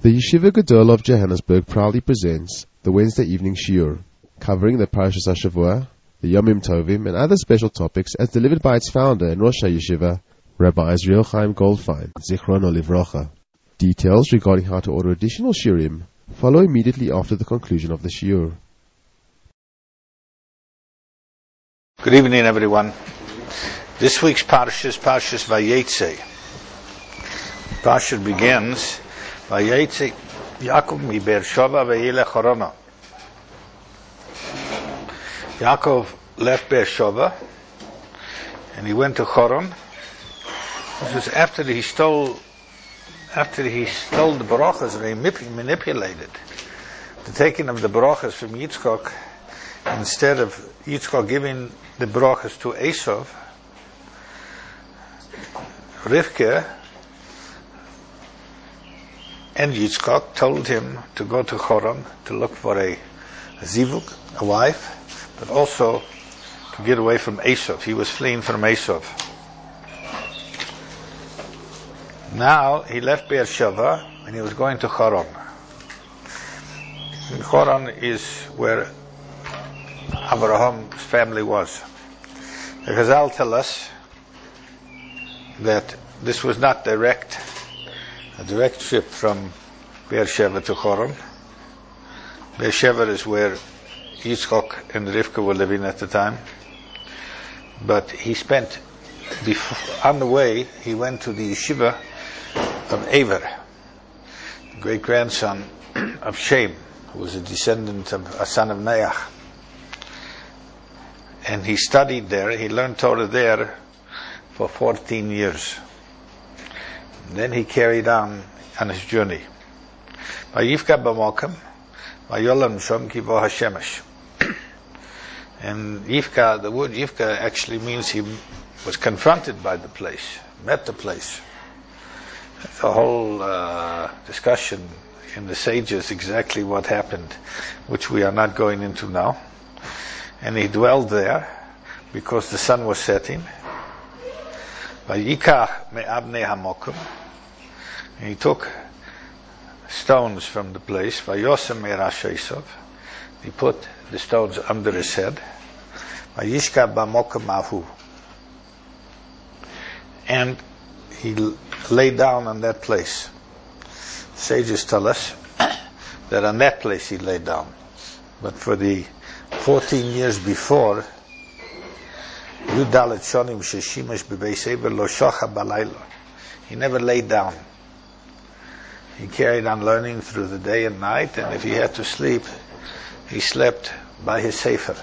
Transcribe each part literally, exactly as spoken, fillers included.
The Yeshiva Gadol of Johannesburg proudly presents the Wednesday evening shiur, covering the Parashas HaShavua, the Yomim Tovim, and other special topics as delivered by its founder and Rosh HaYeshiva, Rabbi Israel Chaim Goldfein, Zichrono Livrocha. Details regarding how to order additional shiurim follow immediately after the conclusion of the shiur. Good evening, everyone. This week's Parashas is Parashas Vayetze. Parashas begins Vayetze Yaakov mi Beersheva vayelech Harana. Yaakov left Beersheva and he went to Haran. This was after he stole, after he stole the brachas and he manipulated the taking of the brachas from Yitzchak. Instead of Yitzchak giving the brachas to Esav, Rivka and Yitzchak told him to go to Haran to look for a, a zivug, a wife, but also to get away from Esav. He was fleeing from Esav. Now he left Beersheva and he was going to Haran. And Haran is where Abraham's family was. The Chazal tell us that this was not direct, a direct trip from Beersheva to Haran. Beersheva is where Yitzchak and Rivka were living at the time. But he spent, before, on the way, he went to the yeshiva of Ever, great grandson of Shem, who was a descendant of a son of Noach. And he studied there, he learned Torah there for fourteen years. And then he carried on on his journey. Vayivka b'mokem, vayolam shom kivo hashemesh. And Yivka, the word Yivka actually means he was confronted by the place, met the place. There's a whole uh, discussion in the sages exactly what happened, which we are not going into now. And he dwelled there because the sun was setting. Vayikach me'abnei hamokum. And he took stones from the place. Vayosem me'rash Esav. He put the stones under his head. Vayishka b'mokum ahu. And he lay down on that place. Sages tell us that on that place he lay down. But for the fourteen years before, Yudalet Shonim Sheshimesh B'Beis Eber Lo Shocha Balayla. He never laid down. He carried on learning through the day and night, and if he had to sleep, he slept by his sefer.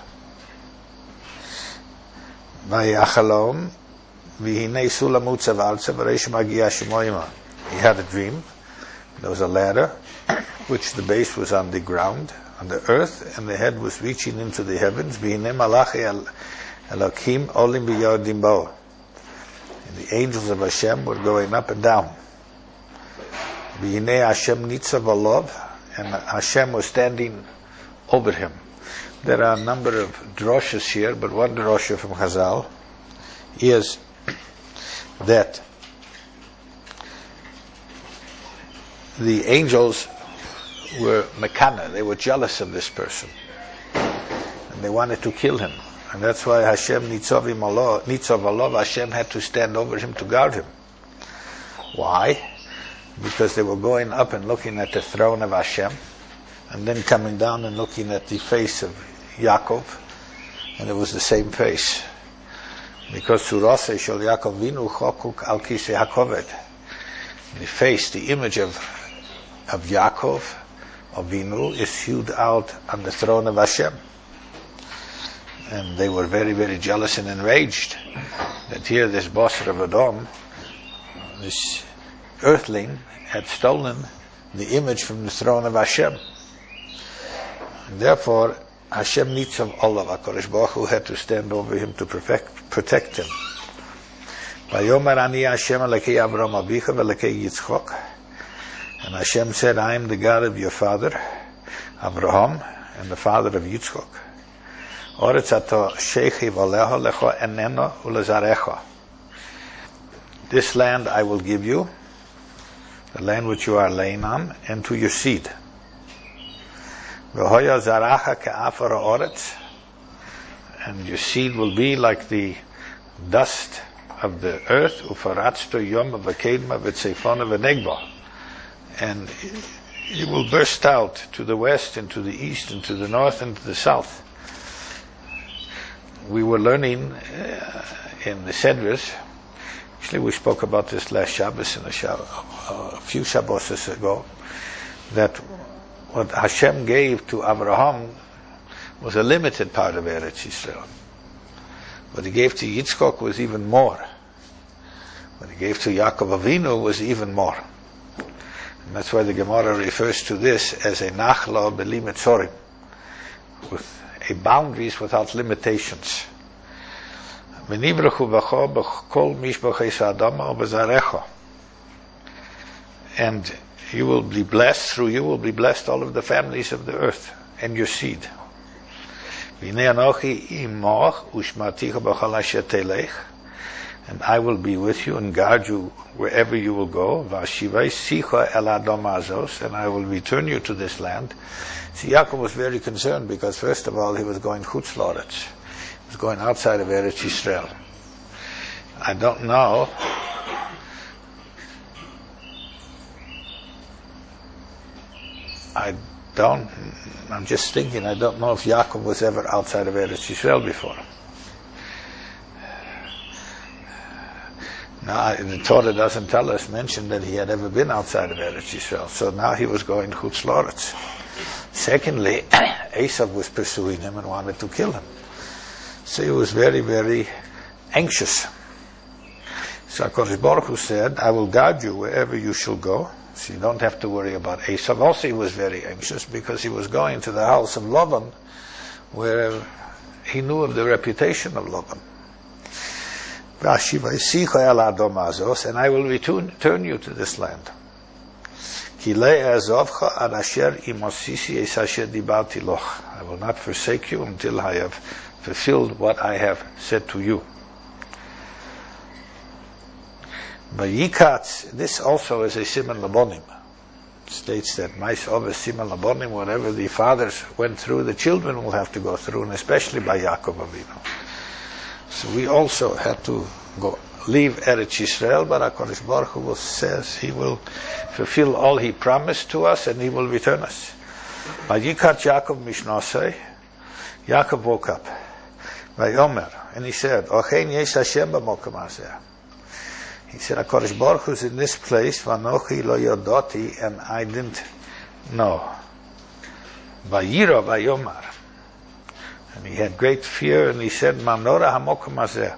Vayachalom V'hinei Sulam Utzav Alza V'reish Magia Shemoyima. He had a dream. There was a ladder, which the base was on the ground, on the earth, and the head was reaching into the heavens. V'hinei Malachi Elokim Olim B'Yodim Bo. And the angels of Hashem were going up and down. V'hinei Hashem Nitzav Olov, and Hashem was standing over him. There are a number of droshes here, but one drosha from Chazal is that the angels were mekana, they were jealous of this person, and they wanted to kill him, and that's why Hashem Nitzav Olov, Hashem had to stand over him to guard him. Why? Because they were going up and looking at the throne of Hashem, and then coming down and looking at the face of Yaakov, and it was the same face. Because Surase Shel Yaakov Vinu Chokuk Al Kisei HaKoved, the face, the image of of Yaakov, of Vinu, is hewed out on the throne of Hashem. And they were very, very jealous and enraged that here this Basar of Edom, this earthling, had stolen the image from the throne of Hashem. And therefore, Hashem needs of Allah, HaKadosh Baruch Hu had to stand over him to protect, protect him. Vayomer ani Hashem Elokei Avraham Avicha v'Elokei Yitzchak. And Hashem said, I am the God of your father, Avraham, and the father of Yitzchak. Oretz ato sheichi v'aleho lecho eneno ulezarecho. This land I will give you, the land which you are laying on, and to your seed. V'hoya zaracha ke'afar ha'oretz, and your seed will be like the dust of the earth, ufaratzto yom v'kedma v'tzeifona v'negba, and you will burst out to the west and to the east and to the north and to the south. We were learning uh, in the Sedras, actually we spoke about this last Shabbos and a, Shab- a few Shabbos ago, that what Hashem gave to Abraham was a limited part of Eretz Yisrael. What he gave to Yitzchok was even more. What he gave to Yaakov Avinu was even more. And that's why the Gemara refers to this as a nachla b'li mitzorim, with a boundaries without limitations. And you will be blessed, through you will be blessed all of the families of the earth and your seed. And I will be with you and guard you wherever you will go. And I will return you to this land. See, Yaakov was very concerned because, first of all, he was going chutz la'aretz. He was going outside of Eretz Yisrael. I don't know. I don't, I'm just thinking, I don't know if Yaakov was ever outside of Eretz Yisrael before. Now, the Torah doesn't tell us, mention that he had ever been outside of Eretz Yisrael. So now he was going chutz la'aretz. Secondly, Esav was pursuing him and wanted to kill him. So he was very, very anxious. So HaKadosh Baruch Hu said, I will guard you wherever you shall go. So you don't have to worry about Esav. Also he was very anxious because he was going to the house of Lavan, where he knew of the reputation of Lavan. And I will return, return you to this land. I will not forsake you until I have fulfilled what I have said to you. This also is a siman labonim. It states that mais over siman labonim, whatever the fathers went through, the children will have to go through, and especially by Yaakov Avinu. So we also had to go leave Eretz Yisrael, but HaKadosh Baruch Hu says He will fulfill all He promised to us, and He will return us. Vayikat Yaakov mishnasei, Yaakov woke up. Vayomer, and he said, Ochein yesh Hashem b'mokom hazeh. He said, HaKadosh Baruch Hu is in this place, vanochi lo yodoti, and I didn't know. Vayira vayomer. And he had great fear, and he said, Manora hamokom hazeh.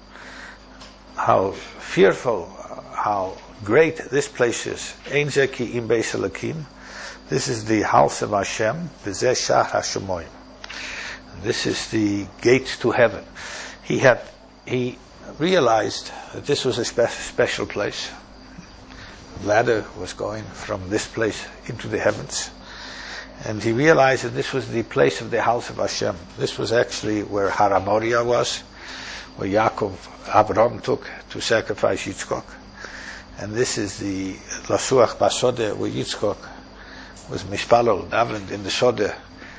How fearful, how great this place is. Ein zeki im beis Elokim. This is the house of Hashem. V'zeh shar hashemoyim. This is the gate to heaven. He had, he realized that this was a spe- special place. The ladder was going from this place into the heavens. And he realized that this was the place of the house of Hashem. This was actually where Har Moriah was, where Yaakov, Abraham took to sacrifice Yitzchok. And this is the Lasuach Basodeh, where Yitzchok was Mishpalol, davened in the Sodeh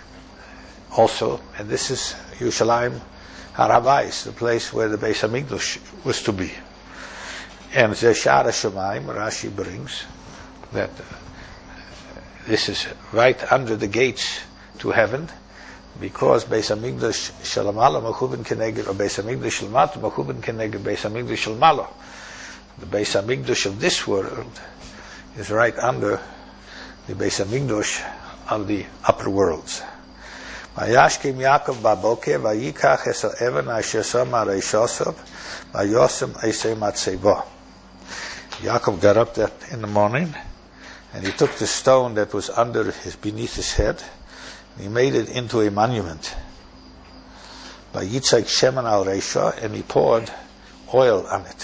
also. And this is Yerushalayim Har Havayis, the place where the Beis HaMikdash was to be. And Zeshar HaShamayim, Rashi brings that uh, this is right under the gates to heaven, because Beis HaMikdash Shalamala Machubin Keneged, or Beis HaMikdash Shalmat Machubin Keneged Beis HaMikdash Shalmalo. The Beis HaMikdash of this world is right under the Beis HaMikdash of the upper worlds. Vayashkim Yaakov baboker vayikach esel even asher sama reishosov vayosem eisei matzeva. Yaakov got up that in the morning, and he took the stone that was under his, beneath his head, and he made it into a monument. Vayitzak shemen al reisha, and he poured oil on it.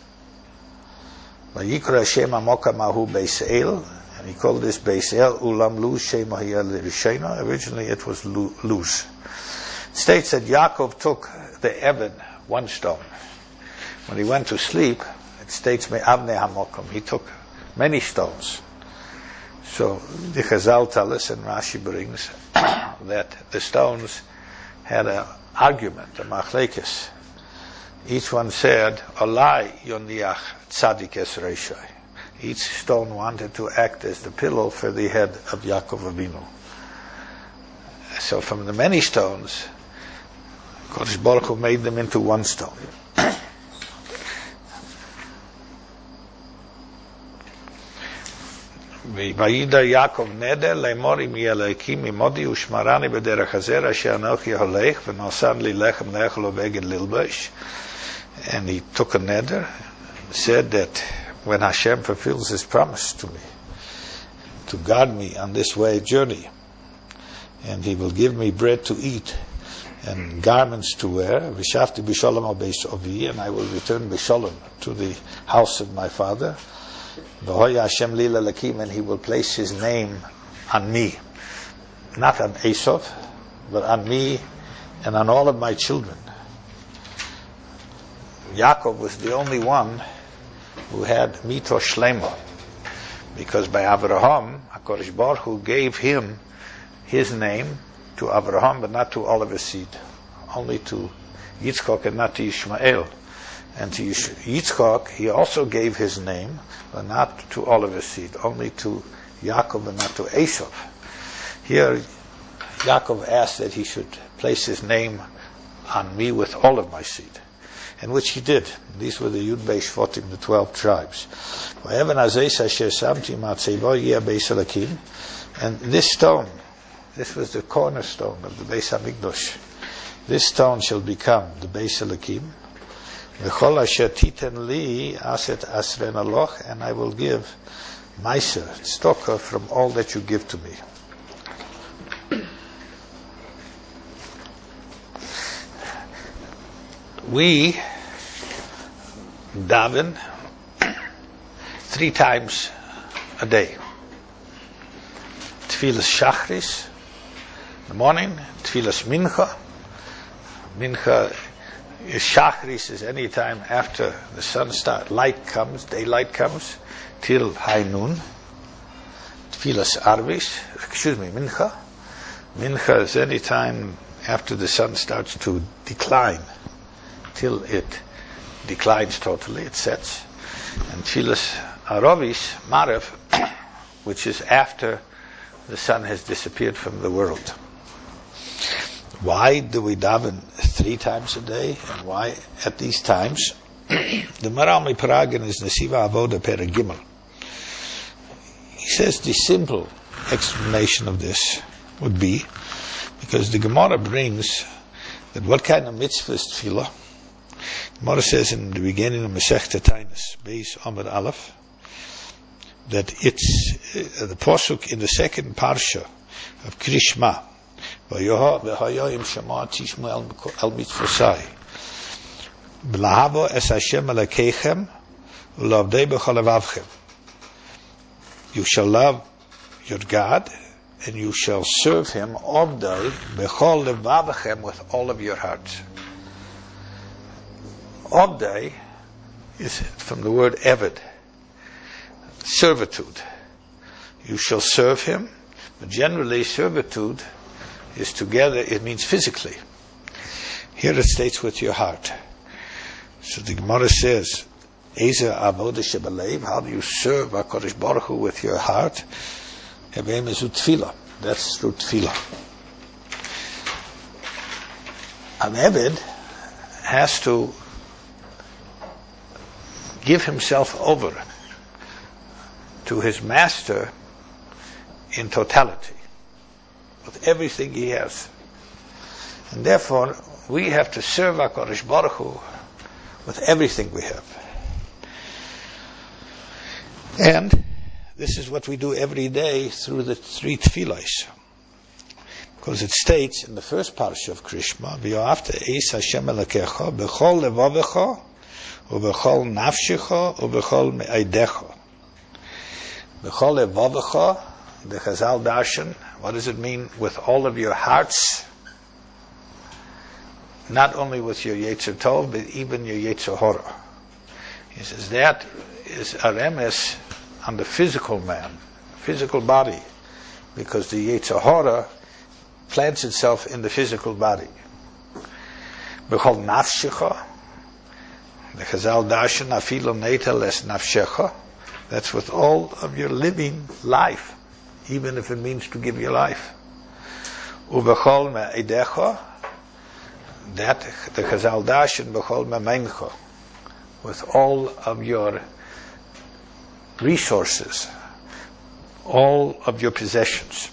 Vayikra Shem Amoka Mahu Beis El, and he called this Beis El Ulam Luz Shem Ahiyel Rishena. Originally it was Luz. It states that Yaakov took the Eben, one stone. When he went to sleep, it states Me Avne Hamokum. He took many stones. So the Chazal tell us, and Rashi brings, that the stones had an argument, a machlekes. Each one said, Olai yoniach tzadik es reishai. Each stone wanted to act as the pillow for the head of Yaakov Avinu. So from the many stones, Kodesh Baruch Hu made them into one stone. Vayida Yaakov neder le'mor im Elokim imodi ushmarani b'derech hazer asher anochi holech v'nosan li lechem le'echol u'beged lilbash. And he took a neder, said that when Hashem fulfills His promise to me, to guard me on this way journey, and He will give me bread to eat and garments to wear, v'shavti b'sholom al beis ovi, and I will return b'sholom to the house of my father, v'hoya Hashem li l'elakim, and He will place His name on me, not on Esav, but on me and on all of my children. Yaakov was the only one who had mito shlema, because by Avraham, HaKadosh Baruch Hu gave him his name to Avraham, but not to all of his seed, only to Yitzchak and not to Ishmael. And to Yitzchak, he also gave his name, but not to all of his seed, only to Yaakov and not to Esav. Here, Yaakov asked that he should place his name on me with all of my seed, and which he did. These were the Yud Beis Shvatim, the twelve tribes. And this stone, this was the cornerstone of the Beis HaMikdash. This stone shall become the Beis Elokim. V'chol asher titen li aset asren aloch, and I will give meiser, tzedakah, from all that you give to me. We daven three times a day. Tfilas Shachris in the morning, Tfilas Mincha. Mincha is Shachris is any time after the sun starts, light comes, daylight comes, till high noon. Tfilas Arvis, excuse me, Mincha. Mincha is any time after the sun starts to decline, till it declines totally, it sets. And Tfilas Aravis, Marev, which is after the sun has disappeared from the world. Why do we daven three times a day, and why at these times? The Maral Miparagan is Nesiva Avoda Perek Gimel. He says the simple explanation of this would be because the Gemara brings that what kind of mitzvah is tefillah? The Gemara says in the beginning of Masechta Tainis, Beis Amud Aleph, that it's uh, the pasuk in the second parsha of Krishma, V'hayoyim Shema Tishmu El Mitzvosai, B'lahavo Es Hashem Elokeichem U'lavdei B'chol Levavchem. You shall love your God, and you shall serve Him Ovdei B'chol Levavchem, with all of your heart. Ovdei is from the word Eved, servitude. You shall serve Him, but generally servitude is together, it means physically. Here it states with your heart. So the Gemara says, Eza avoda shebalev, how do you serve HaKadosh Baruch Hu with your heart? Heveim ezu tefillah. That's through tefillah. An Eved has to give himself over to his master in totality, with everything he has. And therefore, we have to serve HaKadosh Baruch Hu with everything we have. And this is what we do every day through the three tefillahs. Because it states in the first parsha of Krishma, V'yoavta eis Hashem Elokecha b'chol levavecha u'b'chol nafshecha u'b'chol me'aydecha. B'chol levavecha, the Chazal Darshan, what does it mean? With all of your hearts, not only with your Yetzer Tov, but even your Yetzer Hora. He says that is a remes on the physical man, physical body, because the Yetzer Hara plants itself in the physical body. B'chol nafshecha, the Chazal darshan afilu neitel es nafshecha. That's with all of your living life, even if it means to give your life. Ubechol me'edecha, that the Chazal darshan bechol me'meincha, with all of your resources, all of your possessions.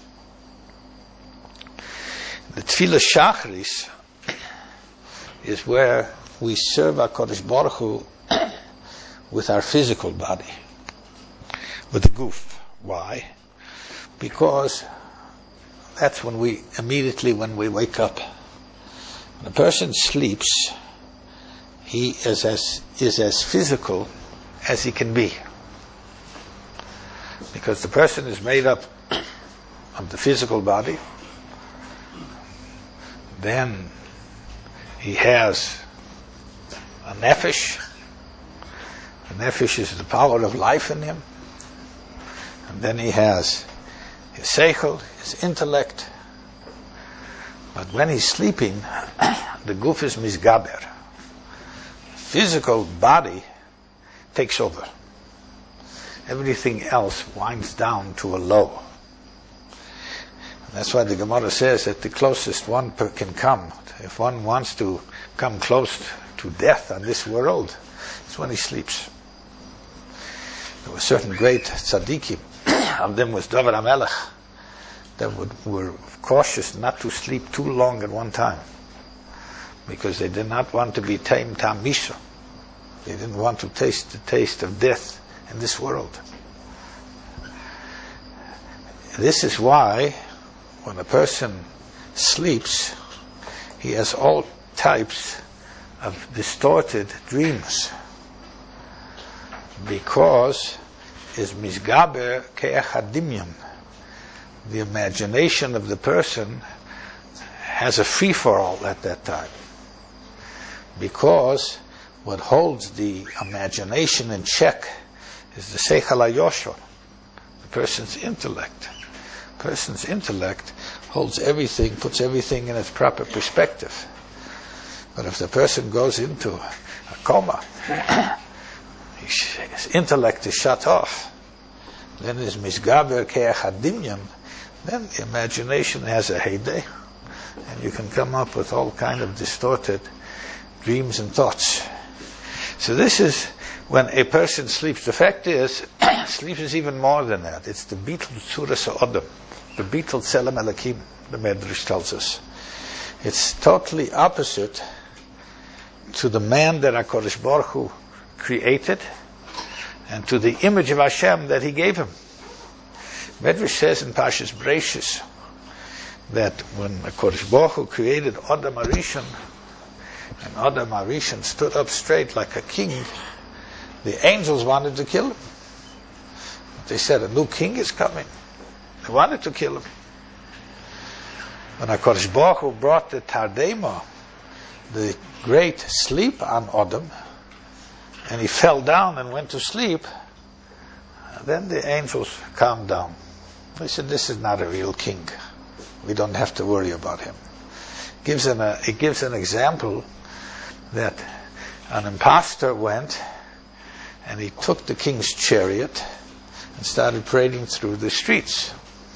The Tefillah Shachris is where we serve HaKadosh Baruch Hu with our physical body, with the goof. Why? Because that's when we, immediately when we wake up. When a person sleeps, he is as, is as physical as he can be. Because the person is made up of the physical body, then he has a nefesh. The nefesh is the power of life in him. And then he has his seichel, his intellect. But when he's sleeping, the guf is misgaber. The physical body takes over. Everything else winds down to a low. And that's why the Gemara says that the closest one per can come, if one wants to come close to death on this world, it's when he sleeps. There were certain great tzaddikim, of them was David HaMelech, that would, were cautious not to sleep too long at one time, because they did not want to be taim tam misha. They didn't want to taste the taste of death in this world. This is why when a person sleeps, he has all types of distorted dreams, because is misgaber ke'echadimyan. The imagination of the person has a free-for-all at that time, because what holds the imagination in check is the seichel hayoshor, the person's intellect. The person's intellect holds everything, puts everything in its proper perspective. But if the person goes into a coma, his intellect is shut off, then his misgaber ke'echadimyan, then the imagination has a heyday, and you can come up with all kind of distorted dreams and thoughts. So this is when a person sleeps. The fact is, sleep is even more than that. It's the bitul tzuras ha'odam, the bitul tzelem elakim, the Medrash tells us. It's totally opposite to the man that HaKadosh Baruch Hu created, and to the image of Hashem that He gave him. Medrash says in Parshas Bereishis that when HaKadosh Baruch Hu created Adam HaRishon, and Adam HaRishon stood up straight like a king, the angels wanted to kill him. They said, a new king is coming. They wanted to kill him. When HaKadosh Baruch Hu brought the Tardema, the great sleep on Adam, and he fell down and went to sleep, then the angels calmed down. They said, this is not a real king. We don't have to worry about him. It gives an, a, it gives an example that an impostor went and he took the king's chariot and started parading through the streets.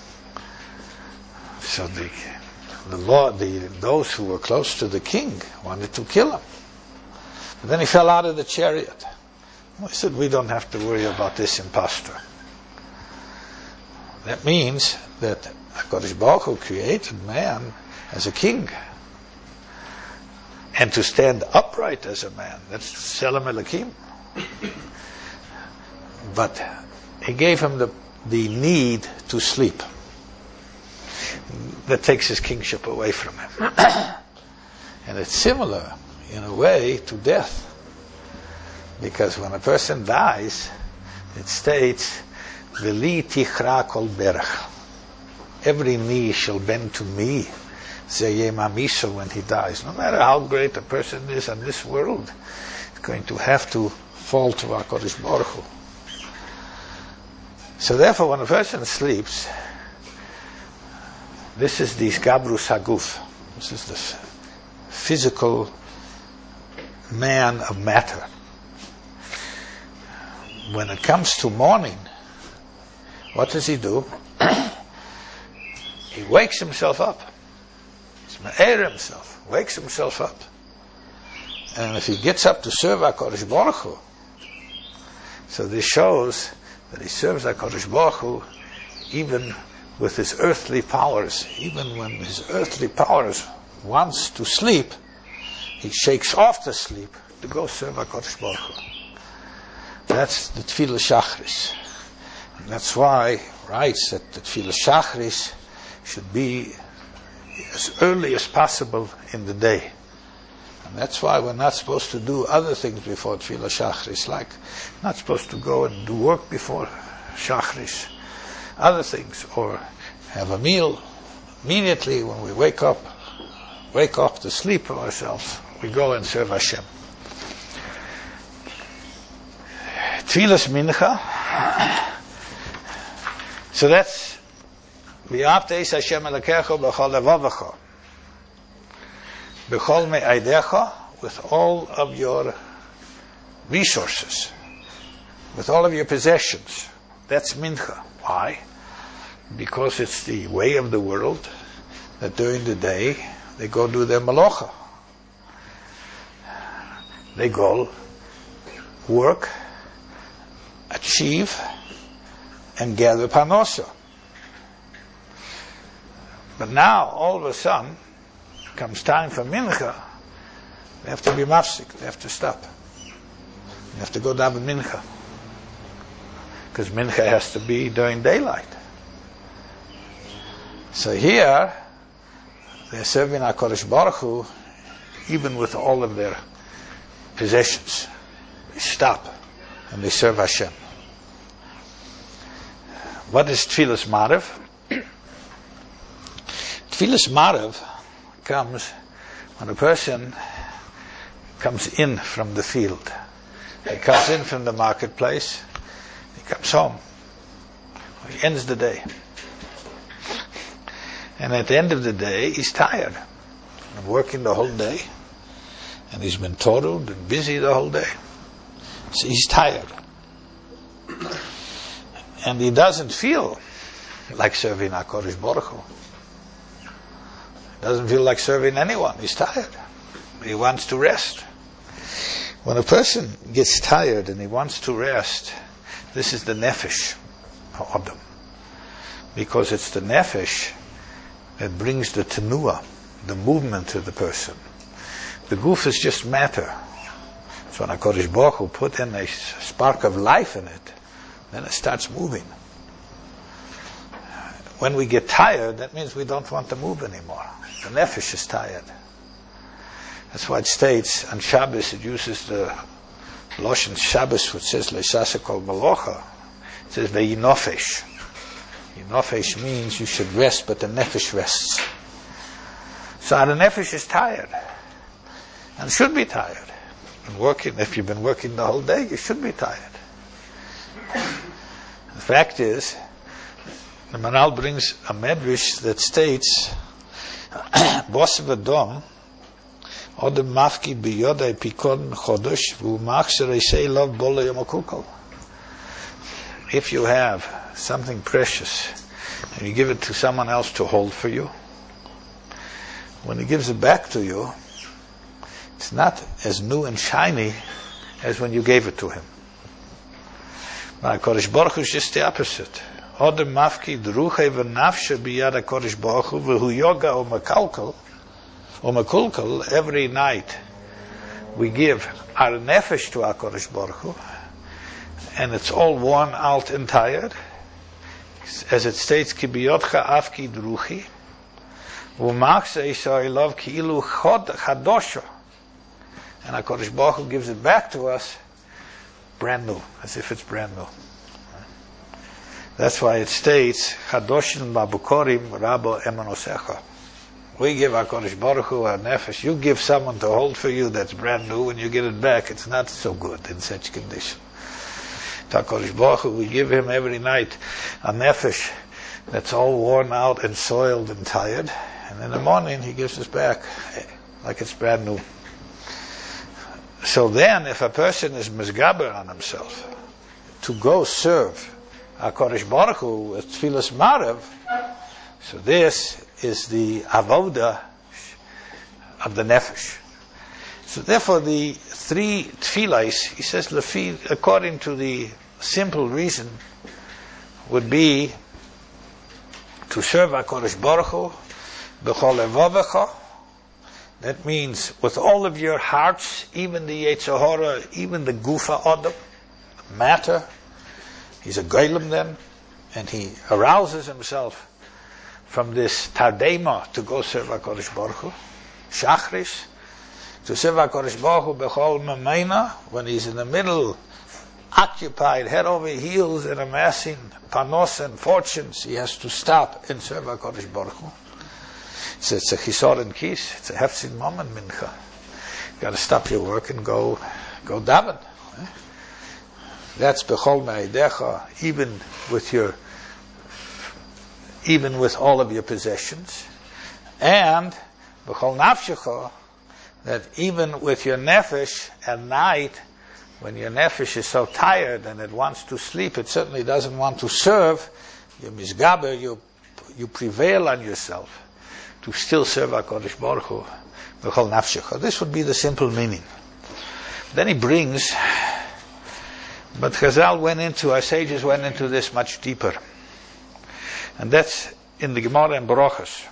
So the the law, the those who were close to the king wanted to kill him. But then he fell out of the chariot. He said, we don't have to worry about this impostor. That means that HaKadosh Baruch Hu created man as a king, and to stand upright as a man. That's Tzelem Elokim. But He gave him the, the need to sleep. That takes his kingship away from him. And it's similar, in a way, to death. Because when a person dies, it states, V'li tichra kol berach. Every knee shall bend to me, Zeyeh Mamisha, when he dies. No matter how great a person is in this world, he's going to have to fall to HaKadosh Baruch Hu. So therefore, when a person sleeps, this is the Gabrus Haguf. This is the physical man of matter. When it comes to morning, what does he do? He wakes himself up. He's ma'er himself, wakes himself up. And if he gets up to serve HaKadosh Baruch Hu, so this shows that he serves HaKadosh Baruch Hu even with his earthly powers. Even when his earthly powers wants to sleep, he shakes off the sleep to go serve HaKadosh Baruch Hu. That's the Tefillah Shachris. And that's why he writes that the Tefillah Shachris should be as early as possible in the day. And that's why we're not supposed to do other things before Tefillah Shachris, like not supposed to go and do work before Shachris, other things, or have a meal immediately when we wake up, wake off the sleep of ourselves, we go and serve Hashem. Tefillas Mincha, so that's V'yavta es Hashem Elokecha b'chol levavecha, b'chol me'aydecha, with all of your resources, with all of your possessions. That's Mincha. Why? Because it's the way of the world that during the day they go do their malocha. They go work, achieve, and gather parnosa. But now, all of a sudden, comes time for mincha, they have to be mafsik, they have to stop. They have to go down with mincha. Because mincha has to be during daylight. So here, they're serving HaKadosh Baruch Hu, even with all of their possessions. They stop, and they serve Hashem. What is Tfilas Marav? Tfilas Marav comes when a person comes in from the field. He comes in from the marketplace. He comes home. He ends the day. And at the end of the day, he's tired of working the whole day. And he's been totaled and busy the whole day. So he's tired. And he doesn't feel like serving HaKadosh Baruch Hu. Doesn't feel like serving anyone. He's tired. He wants to rest. When a person gets tired and he wants to rest, this is the nefesh of them. Because it's the nefesh that brings the tenuah, the movement to the person. The guf is just matter. So when HaKadosh Baruch Hu put in a spark of life in it, then it starts moving. When we get tired, that means we don't want to move anymore. The nefesh is tired. That's why it states on Shabbos, it uses the Lashon Shabbos, which says Leisasa kol malocha. It says ve'yinofesh. Yinofesh means you should rest, but the nefesh rests. So the nefesh is tired, and should be tired. And working, if you've been working the whole day, you should be tired. The fact is, the Maral brings a medrash that states, Bosav Adom, Odem Mafki Biyodai Pikon Chodosh, V'umachser Eisei Lov Bola Yomokukol. If you have something precious, and you give it to someone else to hold for you, when he gives it back to you, it's not as new and shiny as when you gave it to him. But HaKadosh Baruch Hu is just the opposite. Odem mafki druche v'nafshe biyad HaKadosh Baruch Hu v'hu yoga o makalkal o makulkal. Every night we give our nefesh to HaKadosh Baruch Hu, and it's all worn out and tired. As it states, ki biyodcha afki druchi v'machse isha ilav ki ilu chod chadosho. And HaKadosh Baruch Hu gives it back to us brand new, as if it's brand new. That's why it states, Chadoshin Babukorim Rabo Emonosecha. We give HaKadosh Baruch Hu our nefesh. You give someone to hold for you that's brand new, when you get it back, it's not so good in such condition. HaKadosh Baruch Hu, we give him every night a nefesh that's all worn out and soiled and tired, and in the morning he gives us back like it's brand new. So then, if a person is mizgaber on himself to go serve HaKadosh Baruch Hu with Tfilas Marav, so this is the avoda of the nefesh. So therefore, the three tefillahs, he says, lefi, according to the simple reason, would be to serve HaKadosh Baruch Hu b'chol levavecha. That means with all of your hearts, even the Yetzer Hara, even the Gufa Adam, matter. He's a Golem then, and he arouses himself from this Tardema to go serve HaKadosh Baruch Hu. Shachris, to serve HaKadosh Baruch Hu b'chol memeina, when he's in the middle, occupied, head over heels, in amassing panos and fortunes, he has to stop and serve HaKadosh Baruch Hu. So it's a chisor and kis, it's a hefzin moment mincha. You got to stop your work and go, go daven. Eh? That's bechol me'edecha, even with your, even with all of your possessions, and bechol nafshecha, that even with your nefesh at night, when your nefesh is so tired and it wants to sleep, it certainly doesn't want to serve. You misgaber, you you prevail on yourself to still serve HaKadosh Baruch Hu b'chol nafshecha. This would be the simple meaning. Then he brings, but Chazal went into, our sages went into this much deeper. And that's in the Gemara and Brachos.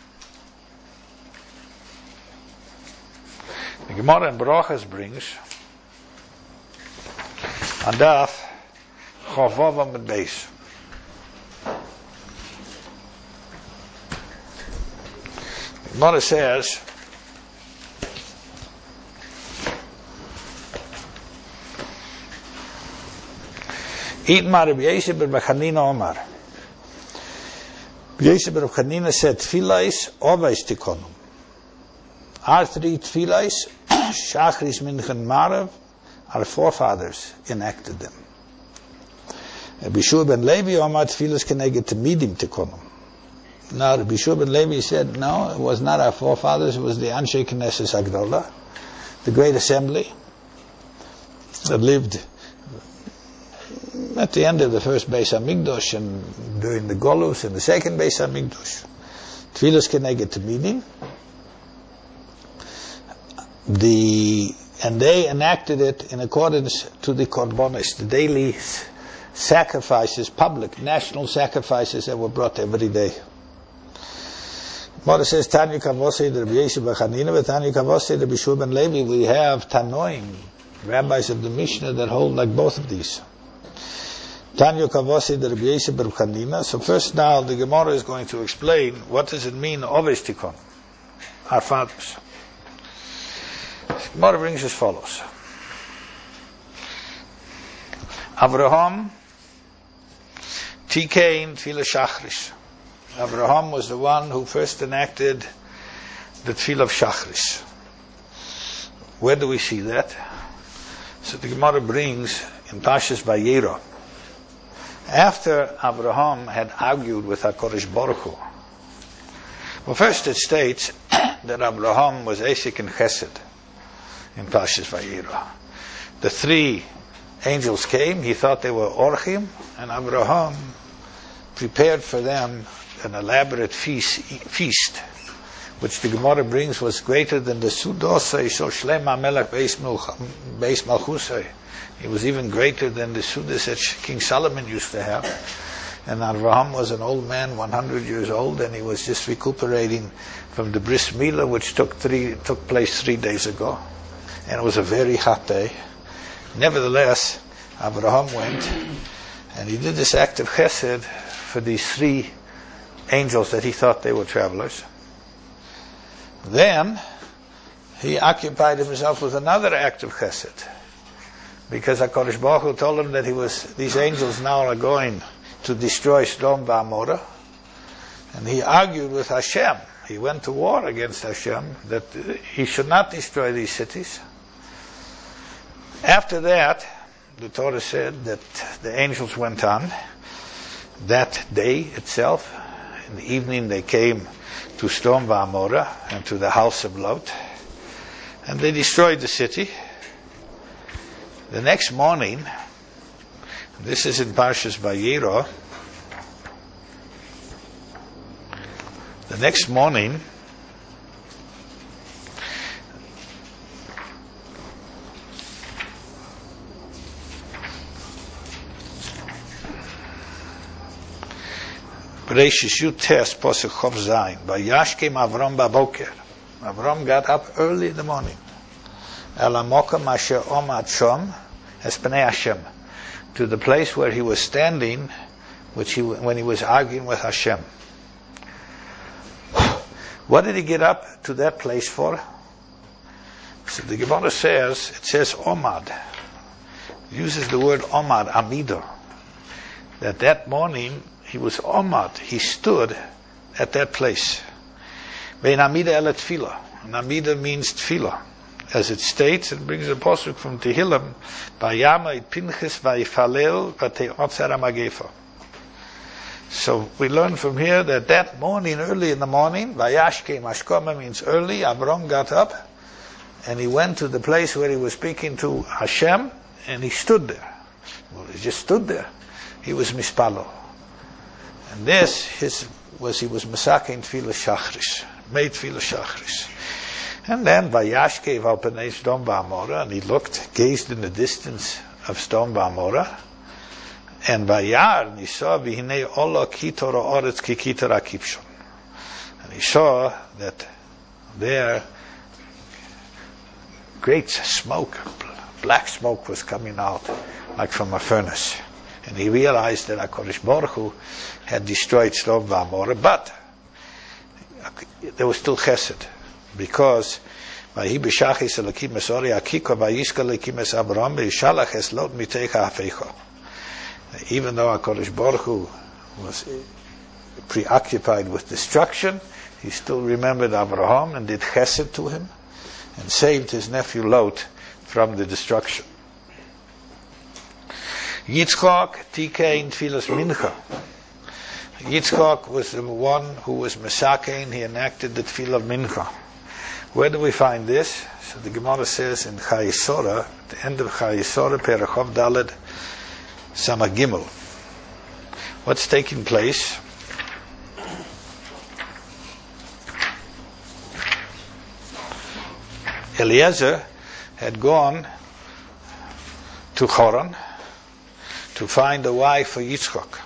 The Gemara and Brachos brings, on Daf Chavav Amud Beis. The Gemara says, Itmar Rabbi Yosef bar Chanina Omar. Rabbi Yosef bar Chanina said, Tfilais always tikonum. Our three tefillahs, Shachris, Mincha, Marav, our forefathers enacted them. Rabbi Shua ben Levi Omar tefillahs keneged temidim tikonum. Now Rabbi Shua ben Levi said, no, it was not our forefathers, it was the Anshe Knesset Agdola, the great assembly that lived at the end of the first Beis HaMikdash and during the Golus and the second Beis HaMikdash. Tefillahs keneged temidim. The and they enacted it in accordance to the korbanos, the daily sacrifices, public, national sacrifices that were brought every day. Mordechai says, Tanya Kavosei, the Rabbi Yosef bar Chanina, but Tanya Kavosei, the Rabbi Shua ben Levi, we have Tanoim, rabbis of the Mishnah that hold like both of these. Tanya Kavosei, the Rabbi Yosef bar Chanina. So first now the Gemara is going to explain what does it mean, Oves Tikon, our fathers. Gemara brings as follows. Avraham Tikein Tefillah Shachris. Avraham was the one who first enacted the Tefillah of Shachris. Where do we see that? So the Gemara brings in Pashas Vayera. After Avraham had argued with HaKadosh Baruch Hu. Well, first it states that Avraham was Esek and Chesed. In Pashas Vayera, the three angels came. He thought they were Orchim, and Abraham prepared for them an elaborate feast, feast which the Gemara brings was greater than the Sudosai Shel Shlema Melech Beis Malchusai. It was even greater than the Sudas that King Solomon used to have. And Abraham was an old man, one hundred years old, and he was just recuperating from the Bris Milah, which took three took place three days ago. And it was a very hot day. Nevertheless, Abraham went and he did this act of chesed for these three angels that he thought they were travelers. Then he occupied himself with another act of chesed, because HaKadosh Baruch Hu told him that he was these angels now are going to destroy Sodom V'Amorah, and he argued with Hashem. He went to war against Hashem that he should not destroy these cities. After that, the Torah said that the angels went on that day itself. In the evening they came to Sodom V'Amorah and to the house of Lot, and they destroyed the city. The next morning, this is in Parshas Vayera, the next morning, Bereshis Yud Tes Posuk Chov Zayin. Vayashkem Avram Baboker. Avram got up early in the morning. El Hamokom Asher Omad Shom Es Pnei Hashem, to the place where he was standing, which he when he was arguing with Hashem. What did he get up to that place for? So the Gemara says, it says Omad. It uses the word Omad, Amido. That that morning he was Omad, he stood at that place. Vein Amida el Tefillah. And Amida means Tefillah. As it states, it brings a posuk from Tehillim, Vayama it Pinchas Vayifalel Vate'otzer HaMagefa. So we learn from here that that morning, early in the morning, Vayashke Mashkoma means early, Avram got up and he went to the place where he was speaking to Hashem, and he stood there. Well, he just stood there. He was Mispalo. And this his, was, he was Masakin Tefillah Shachris, made Tefillah Shachris. And then Vayashke Valpanei Sodom V'Amorah, and he looked, gazed in the distance of Sodom V'Amorah, and Vayar, and he saw V'hinei Ola Kitora Oretz Ki Kitora Kipshon. And he saw that there great smoke, black smoke was coming out like from a furnace. And he realized that HaKadosh Baruch Hu had destroyed Sodom V'Amorah, but there was still chesed. Because even though HaKadosh Baruch Hu was preoccupied with destruction, he still remembered Abraham and did chesed to him and saved his nephew Lot from the destruction. Yitzchak tikein tfilas mincha. Yitzchak was the one who was mesakein, he enacted the tefillah of mincha. Where do we find this? So the Gemara says in Chayesora, at the end of Chayesora, Perachov Daled, Samach Gimel. What's taking place? Eliezer had gone to Choron to find a wife for Yitzchak.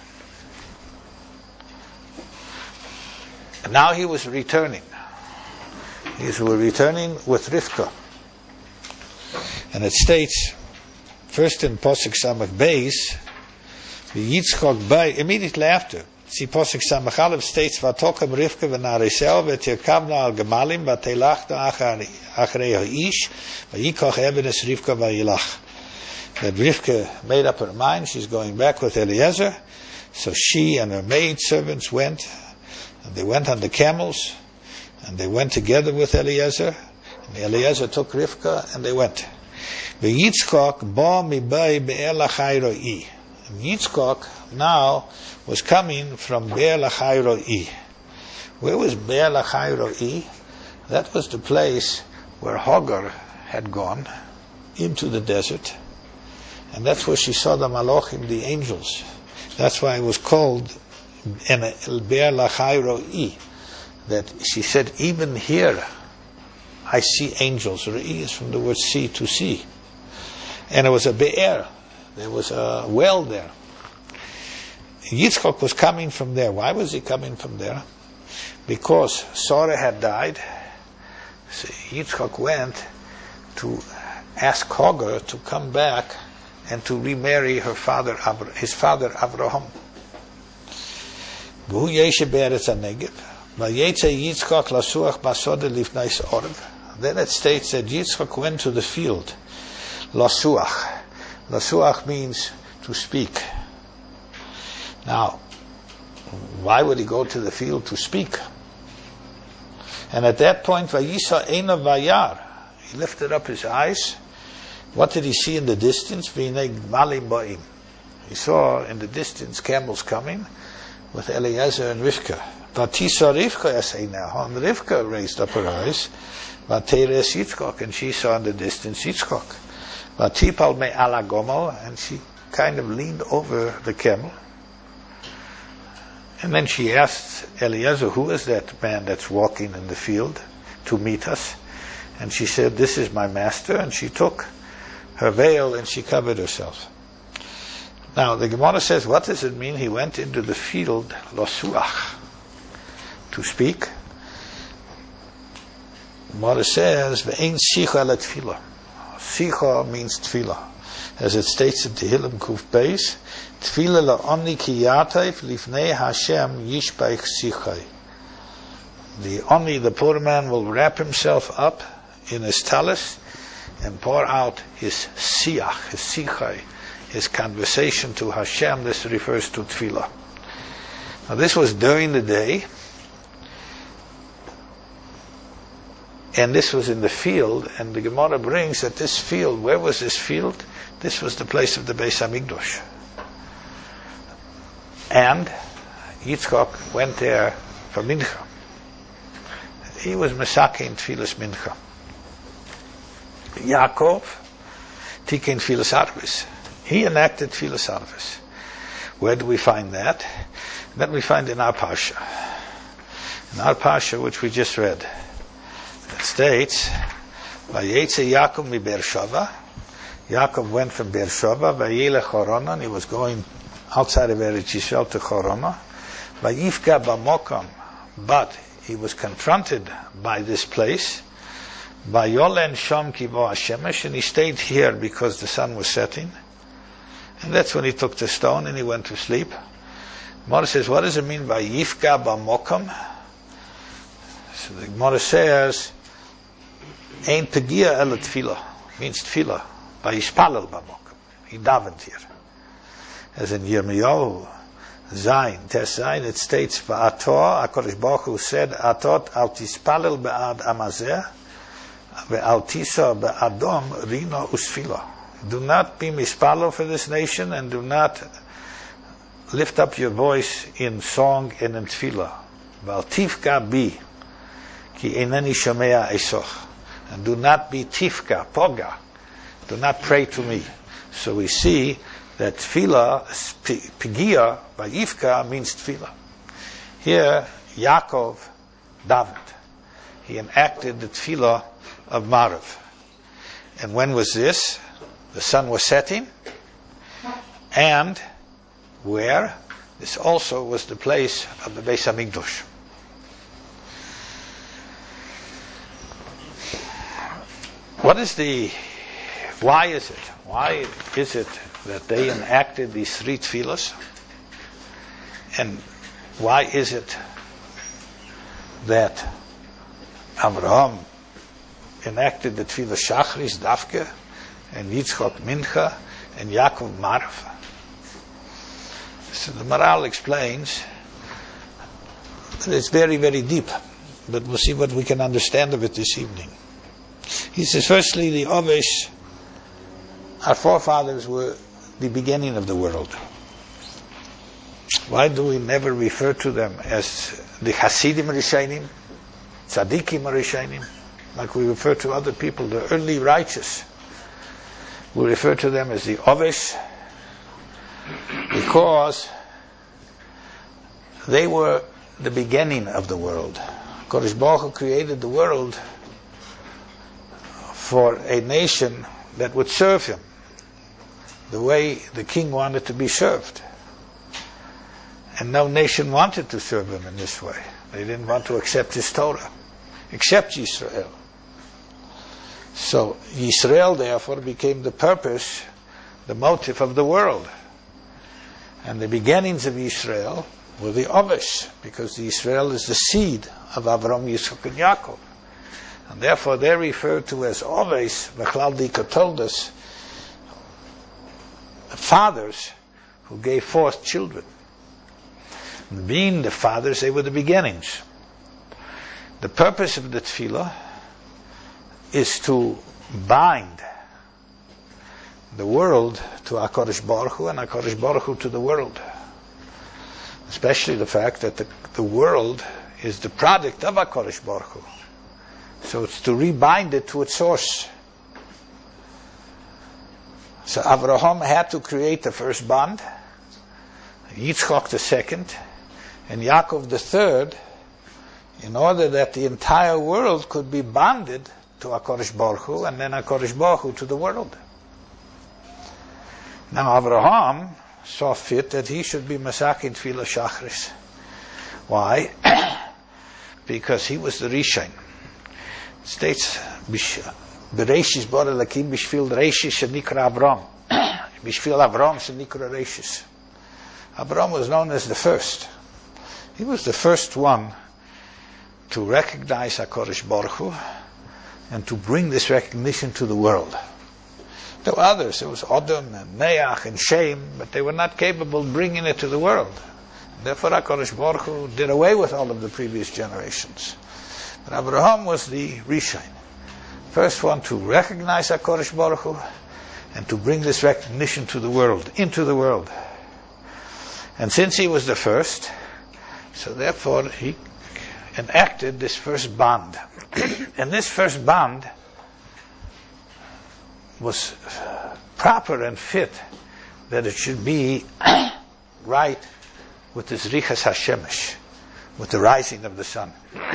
And now he was returning. He was returning with Rivka. And it states, first in Posuk Samach Beis, Yitzchak Bay, immediately after. See, Posuk Samach Aleph states, Vatokam Rivka v'narisel v'tirkavna al gemalim v'telachna achrei ha'ish v'yikoch ebenes Rivka v'yilach. That Rivka made up her mind, she's going back with Eliezer. So she and her maid servants went, and they went on the camels, and they went together with Eliezer, and Eliezer took Rivka, and they went. Yitzchak ba mibay be'er lachai ro'i. Yitzchak now was coming from Be'er Lachai Ro'i. Where was Be'er Lachai Ro'i? That was the place where Hagar had gone into the desert, and that's where she saw the Malachim, the angels. That's why it was called Be'er Lachai Ro'i. That she said, even here I see angels. Ro'i is from the word see, to see. And it was a Be'er. There was a well there. Yitzchak was coming from there. Why was he coming from there? Because Sarah had died. So Yitzchak went to ask Hagar to come back and to remarry her father, his father Abraham. Then it states that Yitzchak went to the field. Lasuach. Lasuach means to speak. Now, why would he go to the field to speak? And at that point, Vayisa Eina Vayar, he lifted up his eyes, What did he see in the distance? He saw in the distance camels coming with Eliezer and Rivka. Vatisa Rivka Eseinaha, and Rivka raised up her eyes. Vateres Yitzchok, and she saw in the distance Yitzchok. Vatipal me ala gomel, and she kind of leaned over the camel. And then she asked Eliezer, who is that man that's walking in the field to meet us? And she said, this is my master. And she took her veil and she covered herself. Now the Gemara says, what does it mean? He went into the field, losuach, to speak. Gemara says, ve'ein sicha la tefillah. Sicha means tefillah. As it states in Tehillim Kuf Beis, tefillah la'oni ki yatayf lifnei Hashem yishpaich sichai. The Oni, the poor man, will wrap himself up in his talis and pour out his siach, his sichai, his conversation to Hashem. This refers to tefillah. Now this was during the day, and this was in the field, and the Gemara brings that this field, where was this field? This was the place of the Beis Hamikdash. And Yitzchok went there for mincha. He was Mesakein Tfilas Mincha. Yaakov Tikein Tfilas Arvis. He enacted Tfilas Arvis. Where do we find that? That we find in our Parsha. In our Parsha, which we just read. It states, Vayetze Yaakov mi Beersheva. Yaakov went from Beersheva, Vayelech Chorona, and he was going outside of Eretz Yisrael to Chorona. Vayifka b'mokam, but he was confronted by this place. Vayolen sham kivo hashemesh, and he stayed here because the sun was setting. And that's when he took the stone and he went to sleep. Gemara says, what does it mean by yifka b'mokam? So the Gemara says, ein pegia el tefillah, means tefillah. Vayishpalel b'mokam. He davened here. As in Yirmiyahu Zayin, Tes Zayin, it states, V'ator, HaKadosh Baruch Hu said, Atot al tispalel be'ad amazeh, ve'al tisa be'adom rino usfila. Do not be mispalel for this nation, and do not lift up your voice in song and in tefillah. V'al tifka bi, ki eneni shomea esoch. And do not be tifka, poga. Do not pray to me. So we see that tefillah, pigia, by Yifka, means tefillah. Here, Yaakov davened. He enacted the tefillah of Marav. And when was this? The sun was setting. And where? This also was the place of the Beis Hamikdash. What is the, why is it? Why is it that they enacted these three tefillahs? And why is it that Abraham enacted the tefillah Shachris, Dafke, and Yitzchok Mincha, and Yaakov Marav? So the Maral explains that it's very, very deep, but we'll see what we can understand of it this evening. He says, firstly, the Ovesh, our forefathers were the beginning of the world. Why do we never refer to them as the Hasidim Rishonim, Tzadikim Rishonim, like we refer to other people, the early righteous? We refer to them as the Ovesh because they were the beginning of the world. Kodesh Baruch Hu created the world for a nation that would serve him the way the king wanted to be served. And no nation wanted to serve him in this way. They didn't want to accept his Torah, except Yisrael. So Yisrael therefore became the purpose, the motive of the world. And the beginnings of Yisrael were the Ovesh, because the Yisrael is the seed of Avram, Yitzchak, and Yaakov. And therefore they're referred to as Ovesh. Bechlal Dika told us, fathers who gave forth children. And being the fathers, they were the beginnings. The purpose of the tefillah is to bind the world to HaKadosh Baruch Hu and HaKadosh Baruch Hu to the world. Especially the fact that the, the world is the product of HaKadosh Baruch Hu. So it's to rebind it to its source. So Avraham had to create the first bond, Yitzchak the second, and Yaakov the third, in order that the entire world could be bonded to HaKadosh Baruch Hu, and then HaKadosh Baruch Hu to the world. Now Avraham saw fit that he should be Masakin Tefillah Shachris. Why? Because he was the Rishon. It states, Bereshis bara Elokim bishvil Reishis shenikra Avram. Bishvil Avram shenikra Reishis. Avram was known as the first. He was the first one to recognize HaKadosh Baruch Hu and to bring this recognition to the world. There were others. There was Adam and Neach and Shem, but they were not capable of bringing it to the world. Therefore HaKadosh Baruch Hu did away with all of the previous generations. But Abraham was the Rishon. First one to recognize HaKadosh Baruch Hu and to bring this recognition to the world, into the world. And since he was the first, so therefore he enacted this first bond. And this first bond was proper and fit that it should be right with this Richas HaShemesh, with the rising of the sun.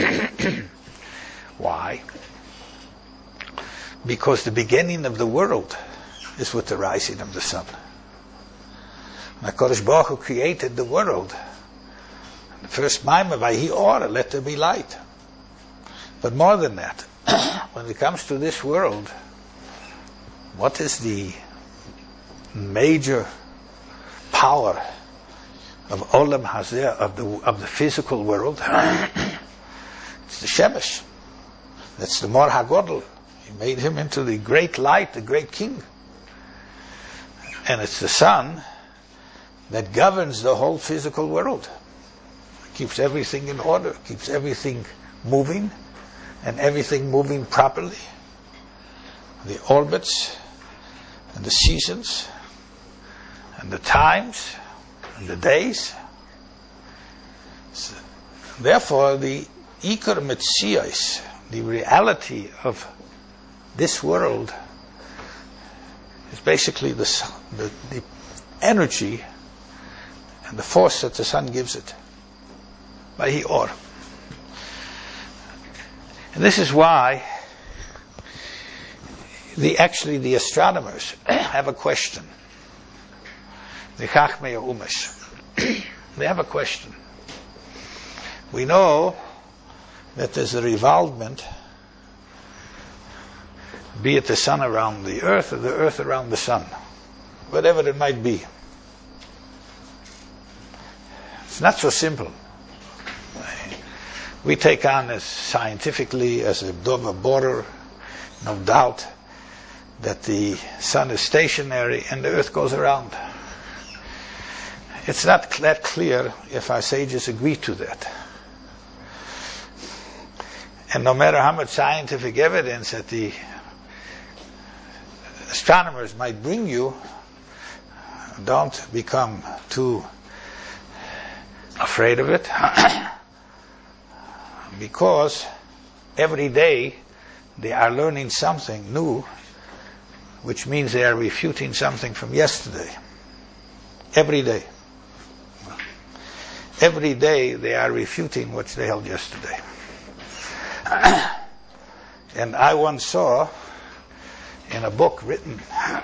Why? Because the beginning of the world is with the rising of the sun. HaKadosh Baruch Hu created the world. The first Maimah, Vayhi Or, let there be light. But more than that, when it comes to this world, what is the major power of Olam Hazeh, of the of the physical world? It's the Shemesh. That's the Mor HaGodel. He made him into the great light, the great king. And it's the sun that governs the whole physical world. It keeps everything in order, keeps everything moving, and everything moving properly. The orbits, and the seasons, and the times, and the days. So, therefore, the Ikar Metzios, the reality of this world, is basically the, the, the energy and the force that the sun gives it. Vayhi Or. And this is why the actually the astronomers have a question. The Chachmei Umesh. They have a question. We know that there's a revolvement, be it the sun around the earth or the earth around the sun, whatever it might be. It's not so simple. We take on as scientifically as a Dova border, no doubt, that the sun is stationary and the earth goes around. It's not that clear if our sages agree to that. And no matter how much scientific evidence that the astronomers might bring you, don't become too afraid of it, because every day they are learning something new, which means they are refuting something from yesterday. Every day. Every day they are refuting what they held yesterday. And I once saw in a book written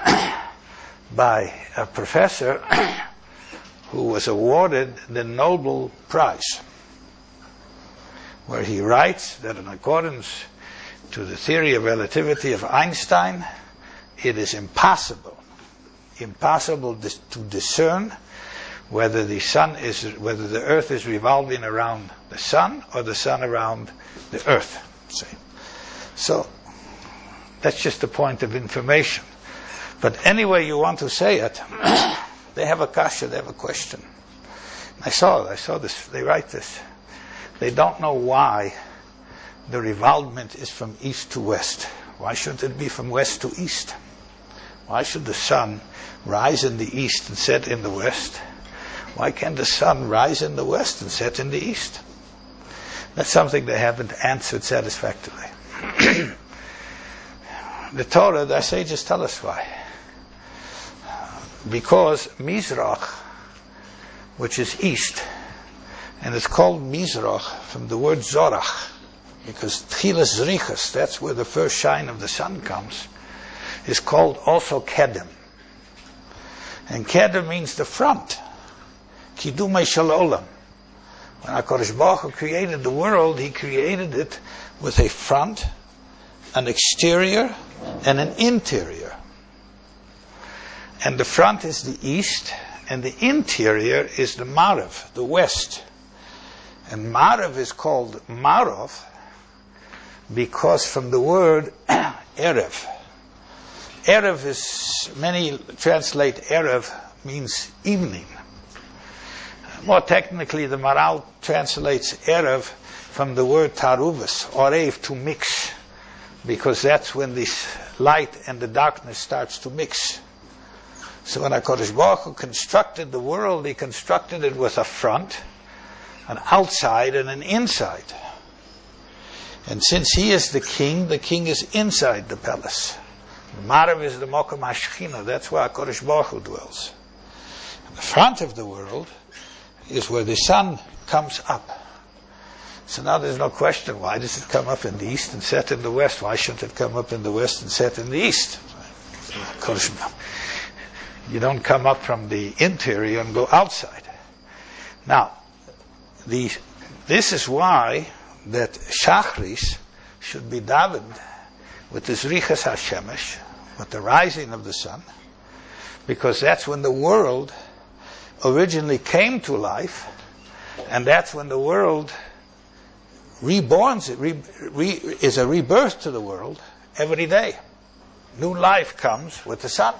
by a professor who was awarded the Nobel Prize, where he writes that in accordance to the theory of relativity of Einstein, it is impossible, impossible dis- to discern whether the sun is, whether the earth is revolving around the sun or the sun around the earth. See? So that's just a point of information. But any way you want to say it, they have a kasha, they have a question. I saw it, I saw this, they write this. They don't know why the revolvement is from east to west. Why shouldn't it be from west to east? Why should the sun rise in the east and set in the west? Why can't the sun rise in the west and set in the east? That's something they haven't answered satisfactorily. The Torah, the sages tell us why. Because Mizrach, which is east, and it's called Mizrach from the word Zorach, because Tchilas Zrichas, that's where the first shine of the sun comes, is called also Kedem. And Kedem means the front. Kidumei Shel Olam. When HaKadosh Baruch Hu created the world, He created it with a front, an exterior, and an interior. And the front is the east, and the interior is the Marav, the west. And Marav is called Marav because from the word Erev. Erev is, many translate Erev means evening. More technically, the Maral translates Erev from the word Taruvas, Orev, to mix, because that's when this light and the darkness starts to mix. So when HaKadosh Baruch Hu constructed the world, He constructed it with a front, an outside, and an inside. And since He is the king, the king is inside the palace. The Marav is the Mokom HaShechina, that's where HaKadosh Baruch Hu dwells. And the front of the world is where the sun comes up. So now there's no question, why does it come up in the east and set in the west? Why shouldn't it come up in the west and set in the east? You don't come up from the interior and go outside. Now, the, this is why that Shachris should be davened with the Zrichas HaShemesh, with the rising of the sun, because that's when the world originally came to life, and that's when the world reborns, it re, re, is a rebirth to the world every day. New life comes with the sun.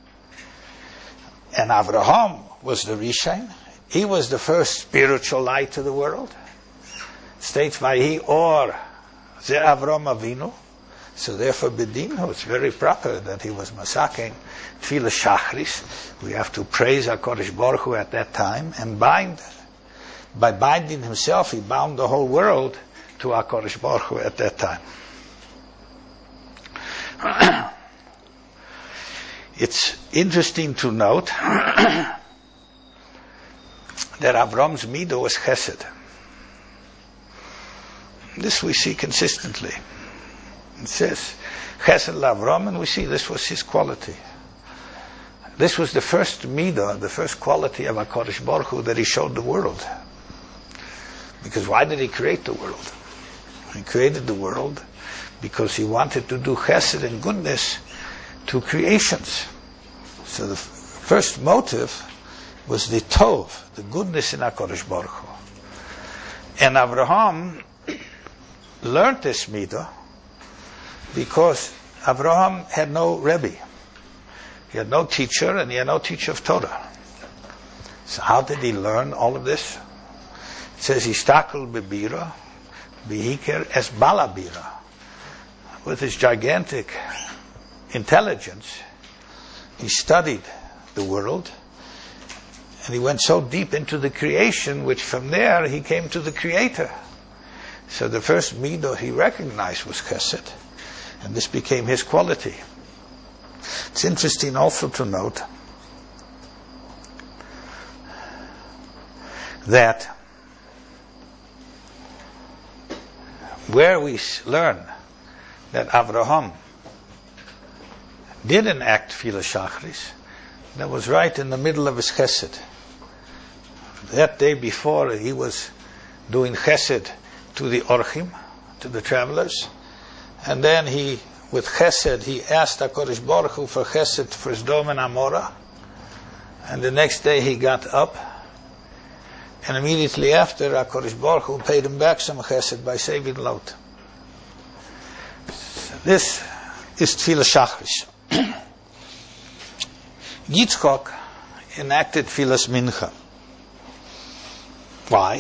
And Avraham was the Rishon. He was the first spiritual light to the world. It states, Vahi or Ze Avram Avinu. So therefore, Bedino, it's very proper that he was Masaken Tefillah Shachris. We have to praise HaKadosh Baruch Hu at that time and bind. By binding himself, he bound the whole world to HaKadosh Baruch Hu at that time. It's interesting to note that Avram's midah was chesed. This we see consistently. It says chesed l'Avram, and we see this was his quality. This was the first midah, the first quality of HaKadosh Baruch Hu that He showed the world. Because why did He create the world? He created the world because He wanted to do chesed and goodness to creations. So the f- first motive was the tov, the goodness in HaKadosh Baruch Hu. And Avraham learned this midah because Avraham had no Rebbe. He had no teacher, and he had no teacher of Torah. So how did he learn all of this? It says, Ishtakul bebira, behiker es balabira. With his gigantic intelligence, he studied the world, and he went so deep into the creation, which from there he came to the Creator. So the first midah he recognized was chesed, and this became his quality. It's interesting also to note that where we learn that Avraham did enact Tefillah Shachris, that was right in the middle of his chesed. That day before, he was doing chesed to the orchim, to the travelers, and then he, with chesed, he asked HaKadosh Baruch Hu for chesed for Sdom and Amorah, and the next day he got up, and immediately after, HaKadosh Baruch Hu paid him back some chesed by saving Lot. This is Tefillah Shachris. Yitzchok enacted Tefillas Mincha. Why?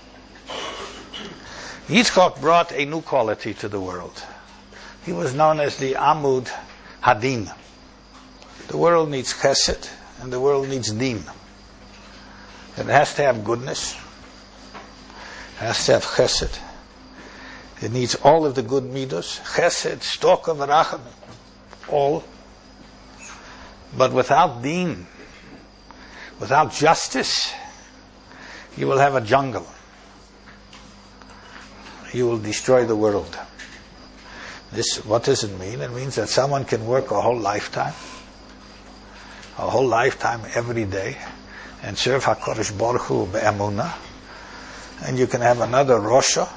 Yitzchok brought a new quality to the world. He was known as the Amud Hadin. The world needs chesed and the world needs din. It has to have goodness. It has to have chesed. It needs all of the good midos. Chesed, stalka, v'rachamim. All. But without din, without justice, you will have a jungle. You will destroy the world. This, what does it mean? It means that someone can work a whole lifetime, a whole lifetime every day, and serve HaKadosh Baruch Hu be'emunah, and you can have another Rosha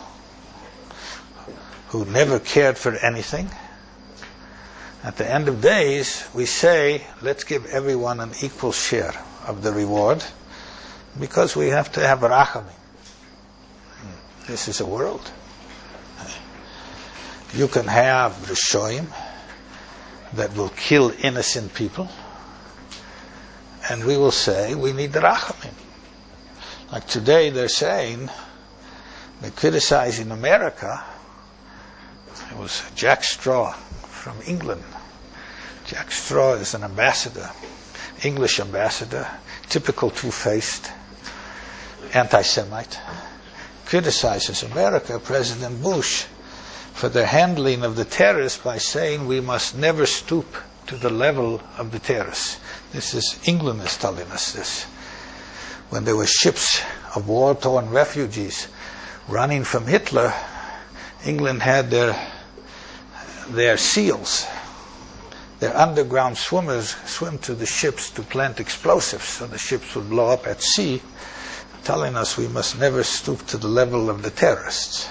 who never cared for anything. At the end of days, we say, let's give everyone an equal share of the reward, because we have to have rachamim. This is a world. You can have Rishoyim that will kill innocent people, and we will say we need the rachamim. Like today they're saying, they're criticizing America. It was Jack Straw from England. Jack Straw is an ambassador, English ambassador, typical two-faced anti-Semite, criticizes America, President Bush, for their handling of the terrorists by saying we must never stoop to the level of the terrorists. This is, England is telling us this. When there were ships of war-torn refugees running from Hitler, England had their their SEALs, their underground swimmers, swim to the ships to plant explosives so the ships would blow up at sea, telling us we must never stoop to the level of the terrorists.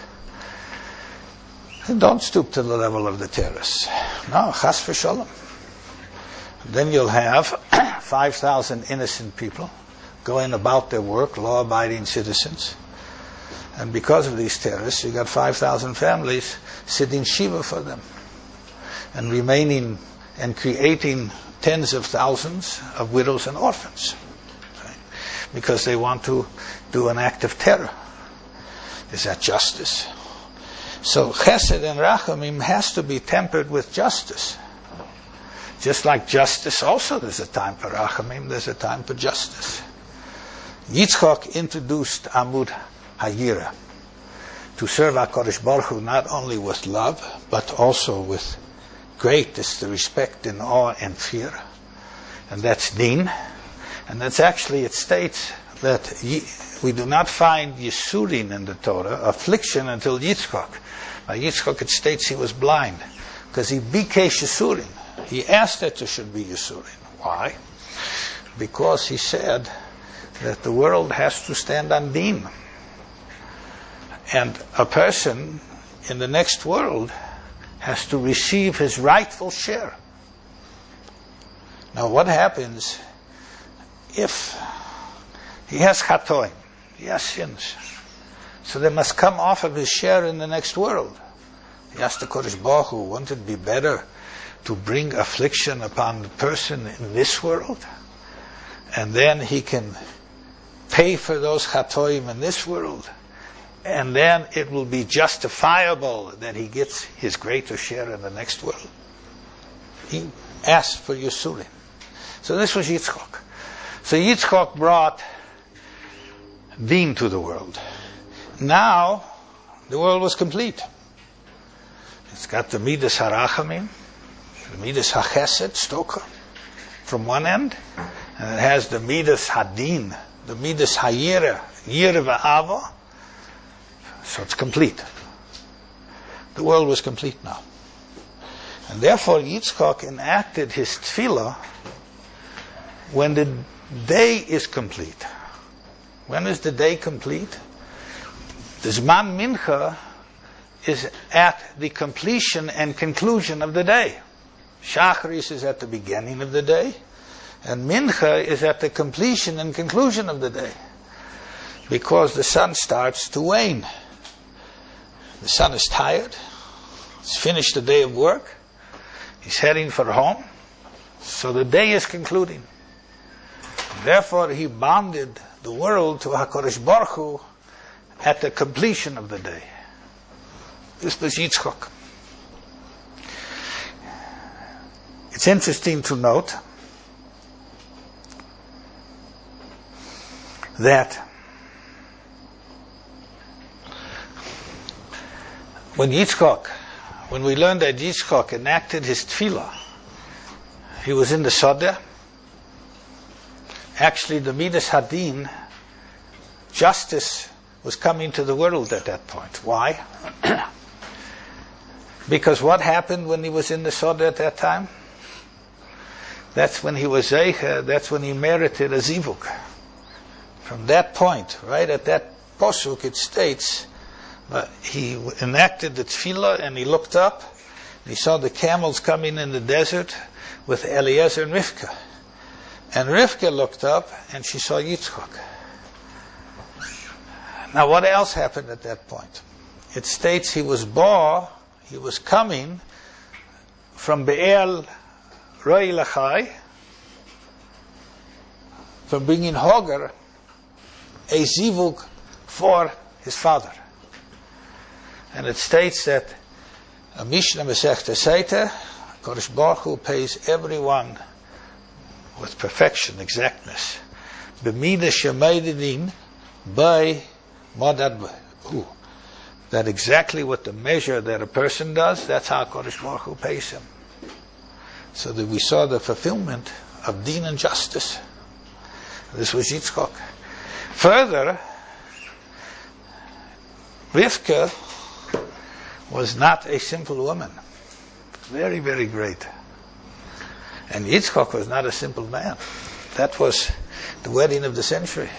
And don't stoop to the level of the terrorists. No, chas v'sholom. Then you'll have five thousand innocent people going about their work, law-abiding citizens. And because of these terrorists, you got five thousand families sitting shiva for them and remaining and creating tens of thousands of widows and orphans, right? Because they want to do an act of terror. Is that justice? So chesed and rachamim has to be tempered with justice. Just like justice, also there's a time for rachamim, there's a time for justice. Yitzchak introduced Amud Hayira to serve HaKadosh Baruch Hu not only with love, but also with greatest respect and awe and fear. And that's din. And that's actually, it states that we do not find Yisurin in the Torah, affliction, until Yitzchak. By Yitzchak it states he was blind, because he bikesh Yisurin. He asked that there should be Yisurin. Why? Because he said that the world has to stand on din. And a person in the next world has to receive his rightful share. Now what happens if he has chatoim, he has sins? So they must come off of his share in the next world. He asked the Kodesh Baruch Hu, wouldn't it be better to bring affliction upon the person in this world? And then he can pay for those chatoim in this world. And then it will be justifiable that he gets his greater share in the next world. He asked for Yisurin. So this was Yitzchak. So Yitzchak brought din to the world. Now, the world was complete. It's got the Midas HaRachamim, the Midas HaChesed, Stoker, from one end, and it has the Midas Hadin, the Midas Hayira, Yir V'Ava. So it's complete. The world was complete now. And therefore Yitzchak enacted his tefillah when the day is complete. When is the day complete? The Zman Mincha is at the completion and conclusion of the day. Shacharis is at the beginning of the day, and Mincha is at the completion and conclusion of the day, because the sun starts to wane. The son is tired. He's finished the day of work. He's heading for home. So the day is concluding. Therefore, he bonded the world to HaKadosh Baruch Hu at the completion of the day. This was Yitzchak. It's interesting to note that when Yitzchak, when we learned that Yitzchak enacted his tefillah, he was in the Sodeh. Actually, the Midas Hadin, justice, was coming to the world at that point. Why? Because what happened when he was in the Sodeh at that time? That's when he was Zeicha, that's when he merited a Zivug. From that point, right at that posuk, it states, but he enacted the tefillah and he looked up and he saw the camels coming in the desert with Eliezer and Rivka. And Rivka looked up and she saw Yitzchak. Now what else happened at that point? It states he was Ba, he was coming from Be'er Roi Lachai, from bringing Hagar a Zivug for his father. And it states that a Mishnah Masechta Seita, Kodesh Baruch Hu pays everyone with perfection, exactness. B'midah shemeidin by madad hu. That exactly what the measure that a person does, that's how Kodesh Baruch Hu pays him. So that we saw the fulfillment of deen and justice. This was Yitzchak. Further, Rivka was not a simple woman. Very, very great. And Yitzchak was not a simple man. That was the wedding of the century.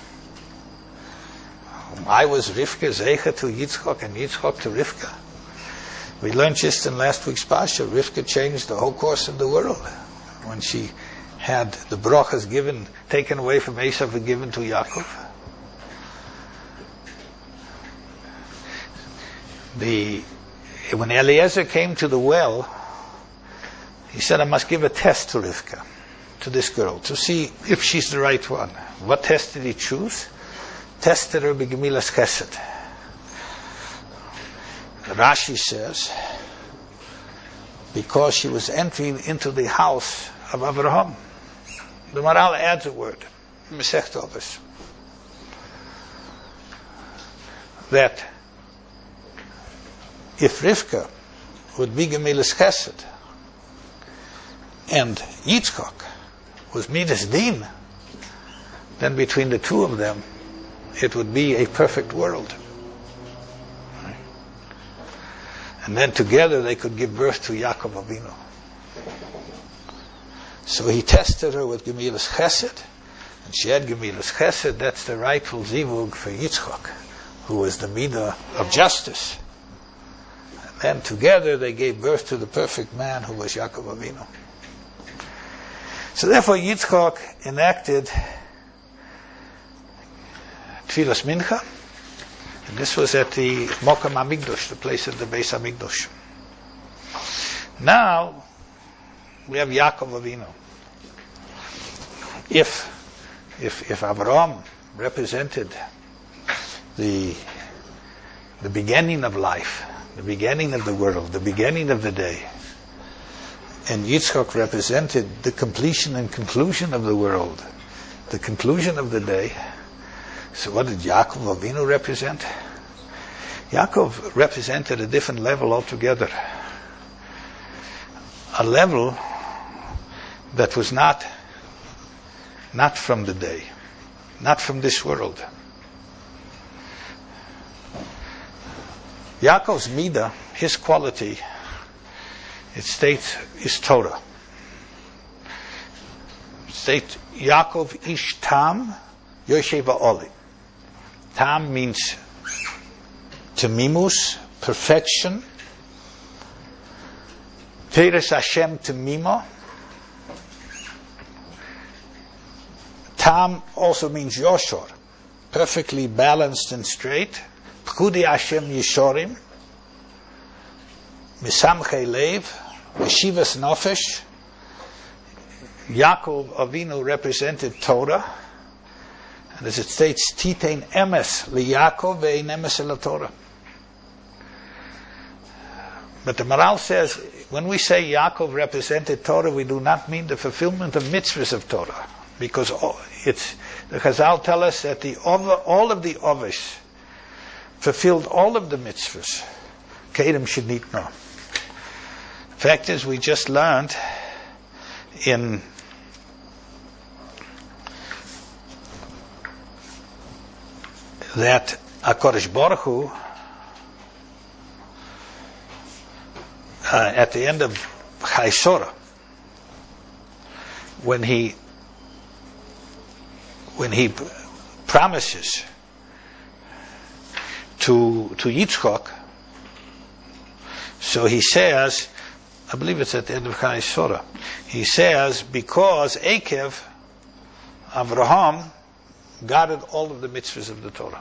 I was Rivka, Zeicha to Yitzchak, and Yitzchak to Rivka. We learned just in last week's Pasha, Rivka changed the whole course of the world. When she had the brachas given, taken away from Esav and given to Yaakov. The, when Eliezer came to the well, he said, I must give a test to Rivka, to this girl, to see if she's the right one. What test did he choose? Tested her by Gemilas Chesed. Rashi says, because she was entering into the house of Abraham. The Maral adds a word, Masechta Avos, that if Rivka would be Gemilas Chesed and Yitzchak was Midas Din, then between the two of them it would be a perfect world. And then together they could give birth to Yaakov Avinu. So he tested her with Gemilas Chesed, and she had Gemilas Chesed. That's the rightful Zivug for Yitzchak, who was the Midah of justice. And then together they gave birth to the perfect man who was Yaakov Avinu. So therefore Yitzchak enacted Tfilas Mincha, and this was at the Mokam HaMikdash, the place of the Beis HaMikdash. Now we have Yaakov Avinu. If if if Avraham represented the the beginning of life, the beginning of the world, the beginning of the day, and Yitzchak represented the completion and conclusion of the world, the conclusion of the day, so what did Yaakov Avinu represent? Yaakov represented a different level altogether. A level that was not not from the day, not from this world. Yaakov's midah, his quality, it states, is Torah. It states, Yaakov ish tam yoshev ha'oli. Tam means temimus, perfection. Teres Hashem temimo. Tam also means yoshor, perfectly balanced and straight. Pchudi Hashem yishorim. Misamchei lev. Yeshivas nofesh. Yaakov Avinu represented Torah. And as it states, Titein emes liYaakov ve'ein emes el Torah. But the Maral says, when we say Yaakov represented Torah, we do not mean the fulfillment of mitzvahs of Torah. because it's the Chazal tell us that the all of the Ovis fulfilled all of the mitzvahs. Kedem Shenitno. Fact is, we just learned in that HaKadosh Baruch Hu, uh, at the end of Chai Sorah, when he when he promises to to Yitzchak, so he says, I believe it's at the end of Chai Sorah, he says, because Ekev, Avraham, guarded all of the mitzvahs of the Torah.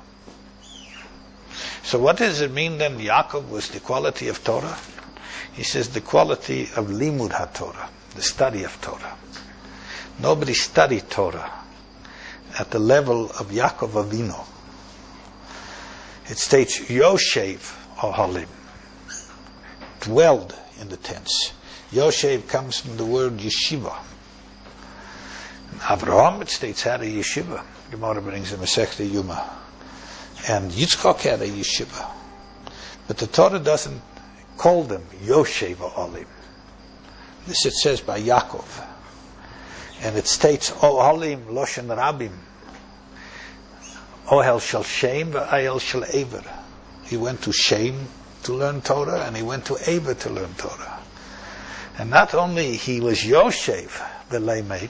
So what does it mean then Yaakov was the quality of Torah? He says the quality of Limud HaTorah, the study of Torah. Nobody studied Torah at the level of Yaakov Avinu. It states Yoshev Ohalim, dwelled in the tents. Yoshev comes from the word yeshiva. In Avraham, it states, had a yeshiva. Gemara brings a Masechta Yuma. And Yitzchak had a yeshiva. But the Torah doesn't call them Yoshev Ohalim. This it says by Yaakov. And it states, Ohalim Loshen Rabim. Ohel shel Shem v'Ayel shel Ever. He went to Shem to learn Torah, and he went to Ever to learn Torah. And not only he was Yoshev, the Lamed,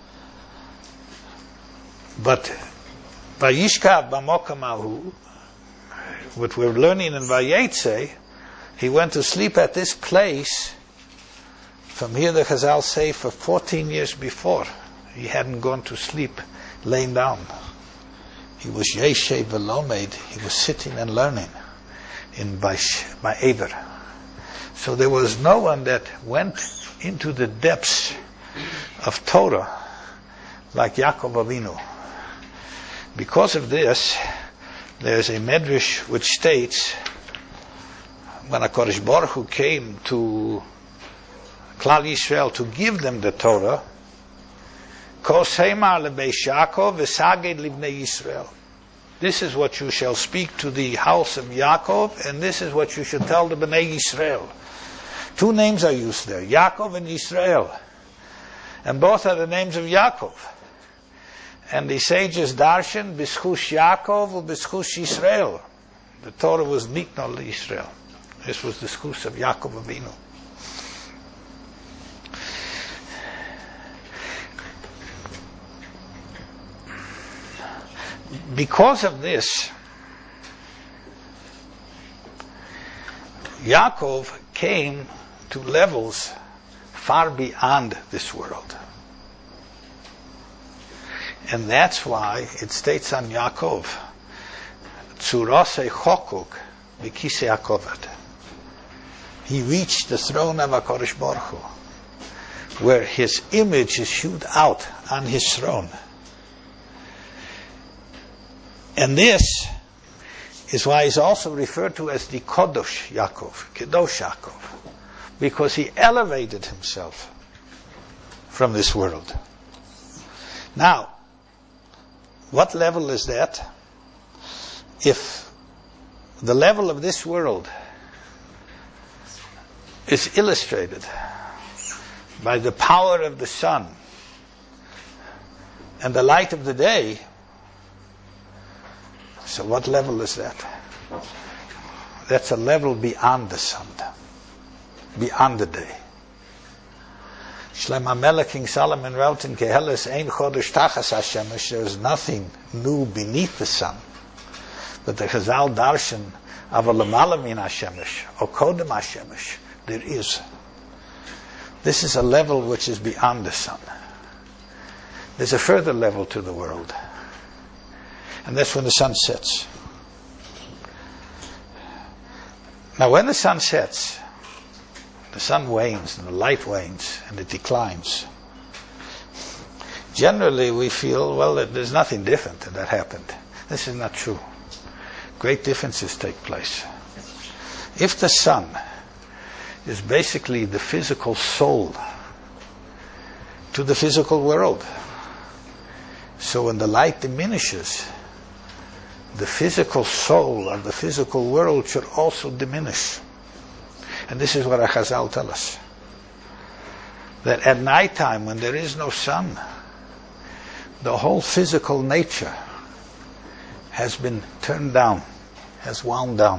but Vayishkav b'mokamahu, what we're learning in Vayetze, he went to sleep at this place. From here the Chazal say for fourteen years before, he hadn't gone to sleep laying down. He was Yeshev v'lomed, he was sitting and learning in Ma'ever. So there was no one that went into the depths of Torah like Yaakov Avinu. Because of this, there's a medrash which states, when HaKadosh Baruch Hu came to Klal Yisrael to give them the Torah, Koseimar lebeis Yaakov v'saged livnei Yisrael. This is what you shall speak to the house of Yaakov, and this is what you shall tell the Bnei Yisrael. Two names are used there, Yaakov and Yisrael. And both are the names of Yaakov. And the sages darshan, B'schush Yaakov or B'schush Yisrael. The Torah was nitna Yisrael. This was the schus of Yaakov Avinu. Because of this, Yaakov came to levels far beyond this world. And that's why it states on Yaakov, Tzurase Chokuk V'kisei HaKoved. He reached the throne of HaKadosh Baruch Hu, where his image is hewed out on his throne. And this is why he's also referred to as the Kodosh Yaakov, Kedosh Yaakov, because he elevated himself from this world. Now, what level is that? If the level of this world is illustrated by the power of the sun and the light of the day, so what level is that? That's a level beyond the sun, beyond the day. Shlomo HaMelech, King Solomon wrote in Keheles, Ein Chodesh Tachas HaShemesh, there is nothing new beneath the sun. But the Chazal darshan, Aval Lamala min HaShemesh, or Kodem HaShemesh, there is. This is a level which is beyond the sun. There's a further level to the world. And that's when the sun sets. Now when the sun sets, the sun wanes and the light wanes and it declines. Generally we feel, well, that there's nothing different that happened. This is not true. Great differences take place. If the sun is basically the physical soul to the physical world, So when the light diminishes, the physical soul of the physical world should also diminish. And this is what our Chazal tell us. That at night time, when there is no sun, the whole physical nature has been turned down, has wound down.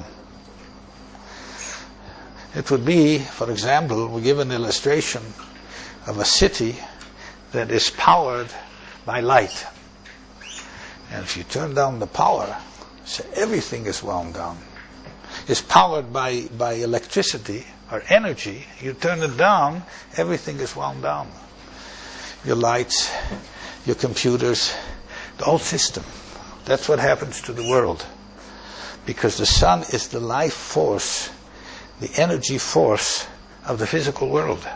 It would be, for example, we give an illustration of a city that is powered by light. And if you turn down the power, so everything is wound down. It's powered by, by electricity or energy. You turn it down, everything is wound down. Your lights, your computers, the whole system. That's what happens to the world. Because the sun is the life force, the energy force of the physical world.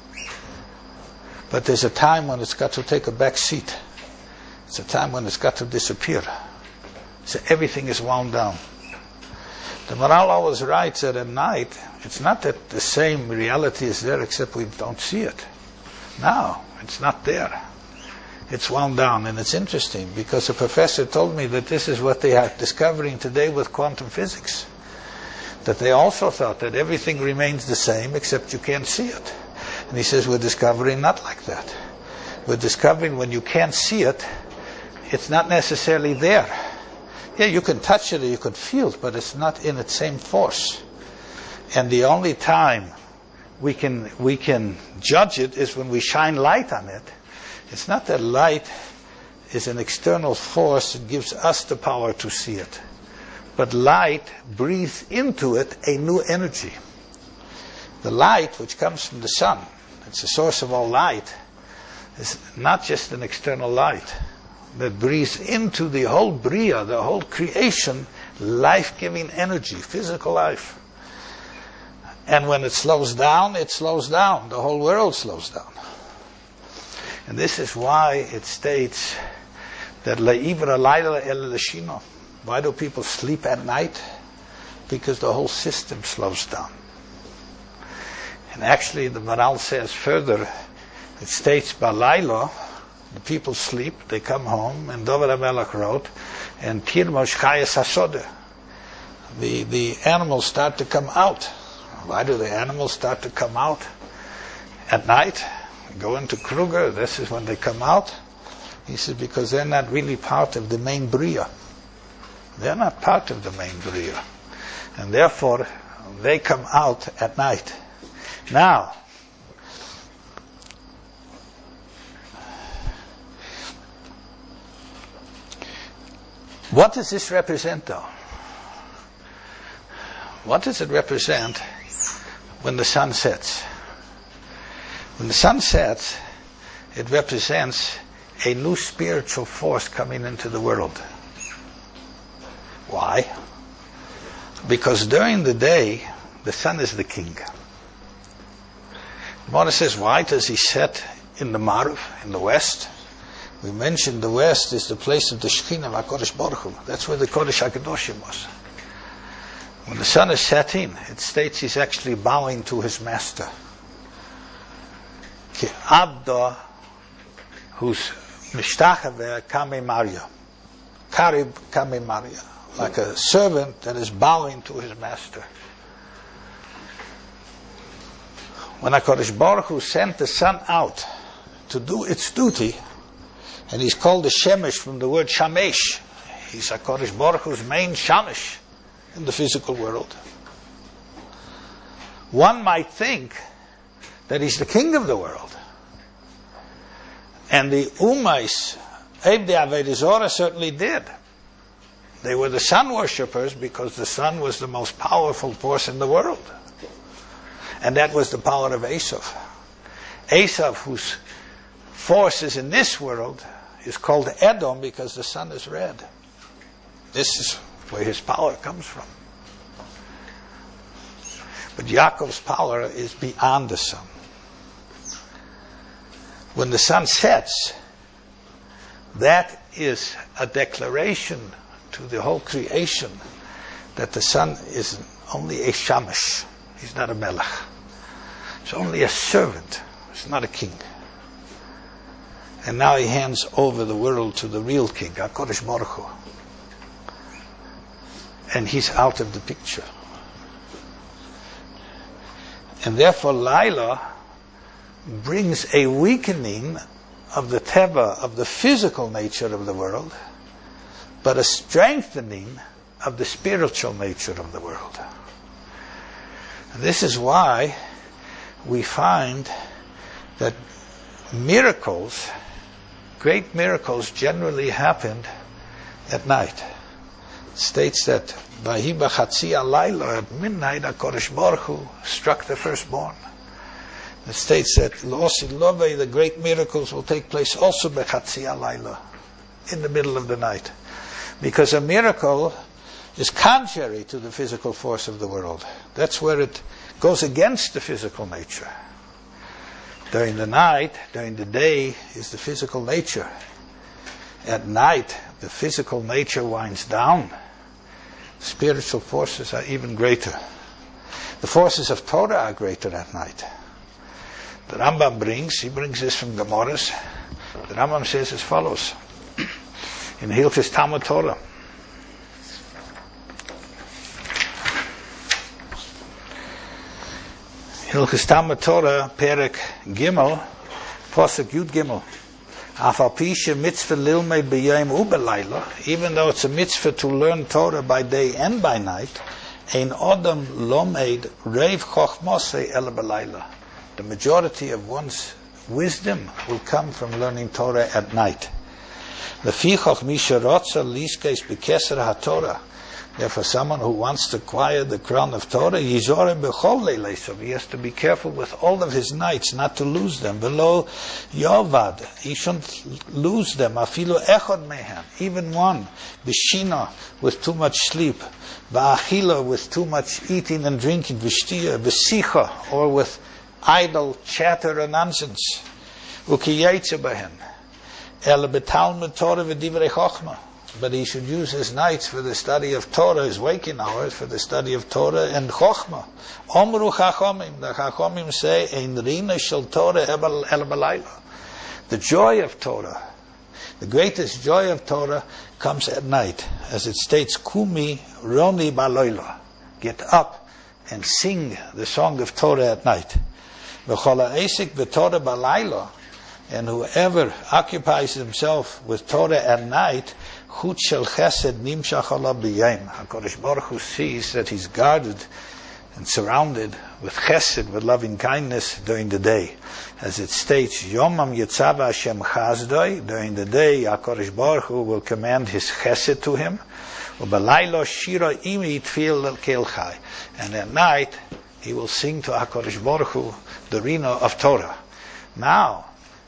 But there's a time when it's got to take a back seat. It's a time when it's got to disappear. So everything is wound down. The Maharal always writes that at night, it's not that the same reality is there except we don't see it. No, it's not there. It's wound down, and it's interesting because a professor told me that this is what they are discovering today with quantum physics. That they also thought that everything remains the same except you can't see it. And he says we're discovering not like that. We're discovering when you can't see it, it's not necessarily there. Yeah, you can touch it or you can feel it, but it's not in its same force. And the only time we can we can judge it is when we shine light on it. It's not that light is an external force that gives us the power to see it. But light breathes into it a new energy. The light which comes from the sun, it's the source of all light, is not just an external light that breathes into the whole Bria, the whole creation, life-giving energy, physical life. And when it slows down, it slows down. The whole world slows down. And this is why it states that La'ivra Laila El Lashino. Why do people sleep at night? Because the whole system slows down. And actually the Maharal says further, it states Balaila, the people sleep, they come home, and Dovid HaMelech wrote, and Tirmosh Chayes HaSodeh. The the animals start to come out. Why do the animals start to come out? At night, go into Kruger, this is when they come out. He said, because they're not really part of the main Bria. They're not part of the main Bria. And therefore, they come out at night. Now, what does this represent, though? What does it represent when the sun sets? When the sun sets, it represents a new spiritual force coming into the world. Why? Because during the day, the sun is the king. Mordechai says, why does he set in the Maruv, in the west? We mentioned the west is the place of the Shekhinah of HaKadosh Baruch Hu. That's where the Kodesh HaKadoshim was. When the sun is setting, it states he's actually bowing to his master. Ki Abda, who's Mishtachaveh Kame Maria. Karib Kame Maria. Like a servant that is bowing to his master. When HaKadosh Baruch Hu sent the sun out to do its duty, and he's called the Shemesh from the word Shamesh. He's HaKadosh Baruch Hu's main Shamesh in the physical world. One might think that he's the king of the world. And the Ummais, Ebdei Avodah Zarah certainly did. They were the sun worshippers because the sun was the most powerful force in the world. And that was the power of Esav. Esav, whose force is in this world, is called Edom because the sun is red. This is where his power comes from. But Yaakov's power is beyond the sun. When the sun sets, that is a declaration to the whole creation that the sun is only a shamash. He's not a melech. It's only a servant. It's not a king. And now he hands over the world to the real king, HaKadosh Baruch Hu. And he's out of the picture. And therefore Laila brings a weakening of the teva, of the physical nature of the world, but a strengthening of the spiritual nature of the world. And this is why we find that miracles, great miracles, generally happened at night. It states that Vahi b'chatzi alayla, at midnight, HaKadosh Baruch Hu struck the firstborn. It states that L'osid Lovei, the great miracles will take place also b'chatzi alayla, in the middle of the night. Because a miracle is contrary to the physical force of the world. That's where it goes against the physical nature. During the night, during the day, is the physical nature. At night, the physical nature winds down. Spiritual forces are even greater. The forces of Torah are greater at night. The Rambam brings, he brings this from Gemaras. The Rambam says as follows in Hilchos Talmud Torah. Hilchos Talmud Torah, Perek Gimel, Posuk Yud Gimel. Afal pisha mitzvah lilmei b'yom u'belayla, even though it's a mitzvah to learn Torah by day and by night, ein odam lomeid reiv chochmosei el belayla. The majority of one's wisdom will come from learning Torah at night. Lefichoch misha rotza liskes b'keser haTorah. Therefore, someone who wants to acquire the crown of Torah, Yizoreh b'chol leilesav, he has to be careful with all of his nights, not to lose them. Below Yovad, he shouldn't lose them. Afilu echad mehem, even one. B'shina, with too much sleep. Ba'achila, with too much eating and drinking. V'shtiya, b'sicha, or with idle chatter and nonsense. Ukiyetze b'hem. El b'talmud Torah v'divrei chochmah. But he should use his nights for the study of Torah, his waking hours for the study of Torah and Chochmah. Omru Chachomim, the Chachomim say, Ein rina shel Torah el balayla. The joy of Torah, the greatest joy of Torah comes at night. As it states, Kumi roni balayla. Get up and sing the song of Torah at night. V'chola esik v'Torah balayla. And whoever occupies himself with Torah at night, Chut shel chesed nimshach alav b'yom. HaKadosh Baruch Hu sees that he's guarded and surrounded with chesed, with loving kindness during the day. As it states, Yomam yitzava Hashem chazdoi, during the day HaKadosh Baruch Hu will command his chesed to him. U'balaylo shira imi tfil kelchai. And at night, he will sing to HaKadosh Baruch Hu the rina of Torah. Now,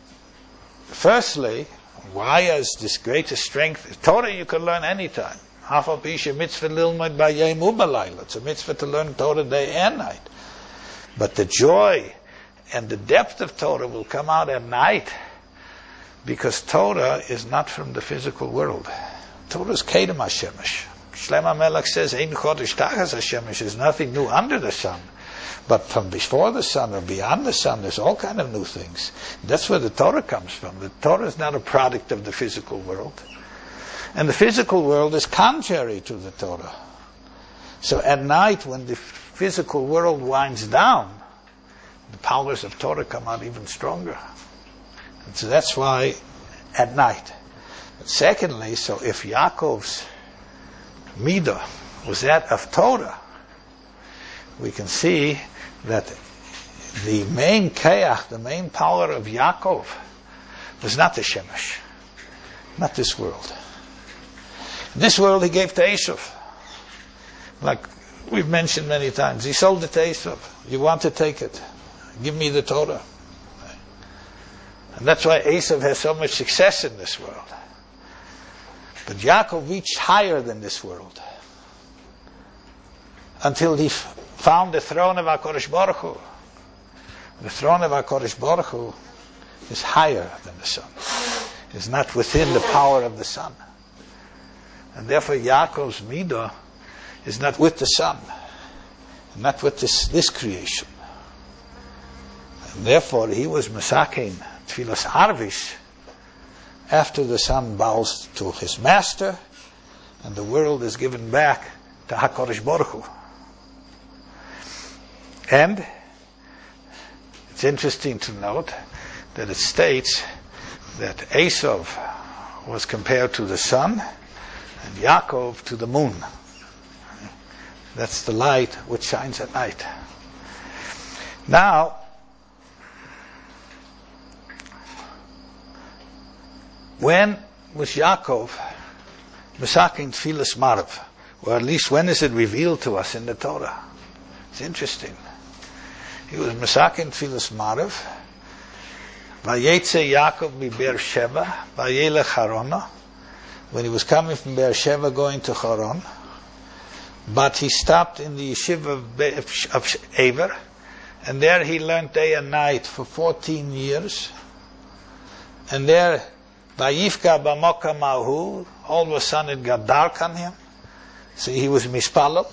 firstly, why is this greater strength? Torah you can learn anytime. Hafal pisha mitzvah lilmod b'yom u'belayla. It's a mitzvah to learn Torah day and night. But the joy and the depth of Torah will come out at night, because Torah is not from the physical world. Torah is kedem hashemesh. Shlomo HaMelech says, Ein chodesh tachas hashemesh, is nothing new under the sun. But from before the sun or beyond the sun, there's all kind of new things. That's where the Torah comes from. The Torah is not a product of the physical world. And the physical world is contrary to the Torah. So at night, when the physical world winds down, the powers of Torah come out even stronger. And so that's why at night. But secondly, so if Yaakov's midah was that of Torah, we can see that the main kayach, the main power of Yaakov, was not the Shemesh, not this world. This world he gave to Esav. Like we've mentioned many times, he sold it to Esav. You want to take it? Give me the Torah. And that's why Esav has so much success in this world. But Yaakov reached higher than this world, until he f- found the throne of HaKadosh Baruch Hu. The throne of HaKadosh Baruch Hu is higher than the sun. It's not within the power of the sun. And therefore Yaakov's midah is not with the sun, not with this, this creation. And therefore he was masakein tfilas arvish after the son bows to his master, and the world is given back to HaKadosh Baruch Hu. And it's interesting to note that it states that Esav was compared to the sun and Yaakov to the moon. That's the light which shines at night. Now, when was Yaakov Mesakin Tfilas Marav? Or at least when is it revealed to us in the Torah? It's interesting. He was Mesakin Tfilas Marav. Vayetze Yaakov mi Beersheva, Vayelech Harona. When he was coming from Beersheva going to Haran. But he stopped in the yeshiva of, Be- of Ever. And there he learned day and night for fourteen years. And there, Vayifka Bamoka Mahu, all of a sudden it got dark on him. So he was mispalal.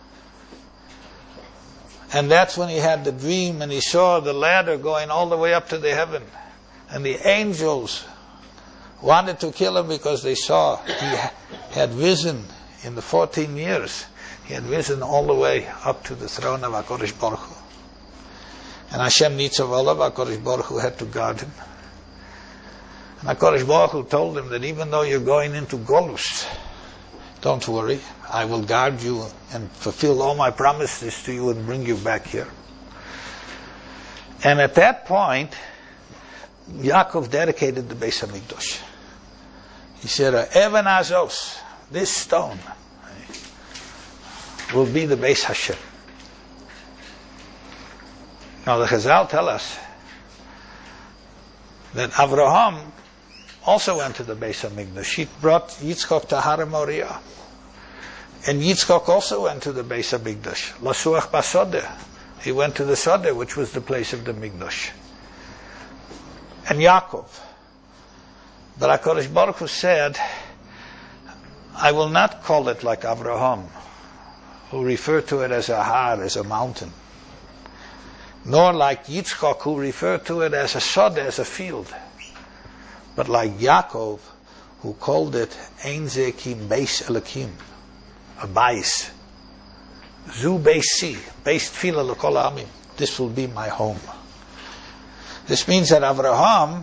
And that's when he had the dream and he saw the ladder going all the way up to the heaven. And the angels wanted to kill him because they saw he had risen in the fourteen years. He had risen all the way up to the throne of HaKadosh Baruch Hu. And Hashem Nitzav Olav, HaKadosh Baruch Hu had to guard him. And HaKadosh Baruch Hu told him that even though you're going into Golus, don't worry, I will guard you and fulfill all my promises to you and bring you back here. And at that point, Yaakov dedicated the Beis HaMikdash. He said, Even Azos, this stone, will be the Beis Hashem. Now the Chazal tell us that Avraham also went to the Beis HaMikdash. He brought Yitzchak to Har Moriah. And Yitzchak also went to the Beis HaMikdash. Lasuach Basodeh. He went to the Sodeh, which was the place of the Mikdash. And Yaakov. But HaKadosh Baruch Hu said, I will not call it like Avraham, who referred to it as a har, as a mountain. Nor like Yitzchak, who referred to it as a sod, as a field. But like Yaakov, who called it Ein Zekim Beis Elokim, a bais. Zu Beisi, Beis Tefillah L'Kol Ha'amim. This will be my home. This means that Avraham,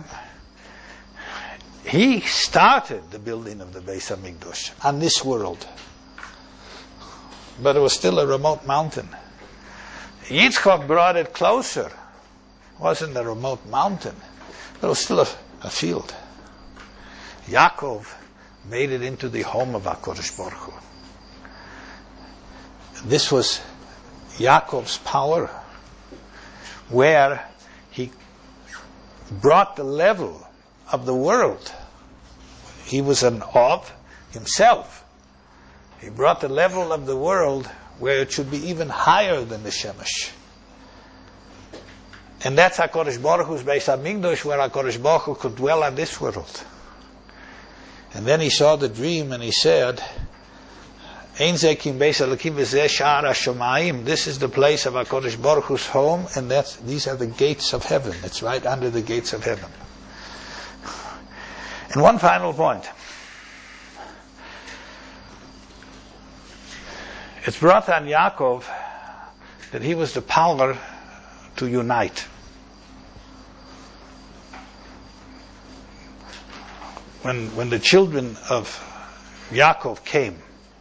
he started the building of the Beis HaMikdash on this world. But it was still a remote mountain. Yitzchak brought it closer. It wasn't a remote mountain, but it was still a, a field. Yaakov made it into the home of HaKadosh Baruch Hu. This was Yaakov's power, where he brought the level of the world. He was an of himself. He brought the level of the world where it should be even higher than the Shemesh. And that's HaKadosh Baruch Hu's Beis HaMikdash, where HaKadosh Baruch Hu could dwell on this world. And then he saw the dream and he said, Ein Zekim Beis Elokim v'zeh Sha'ar HaShamayim. This is the place of HaKadosh Baruch Hu's home, and that's, these are the gates of heaven. It's right under the gates of heaven. And one final point. It's brought on Yaakov that he was the power to unite. When, when the children of Yaakov came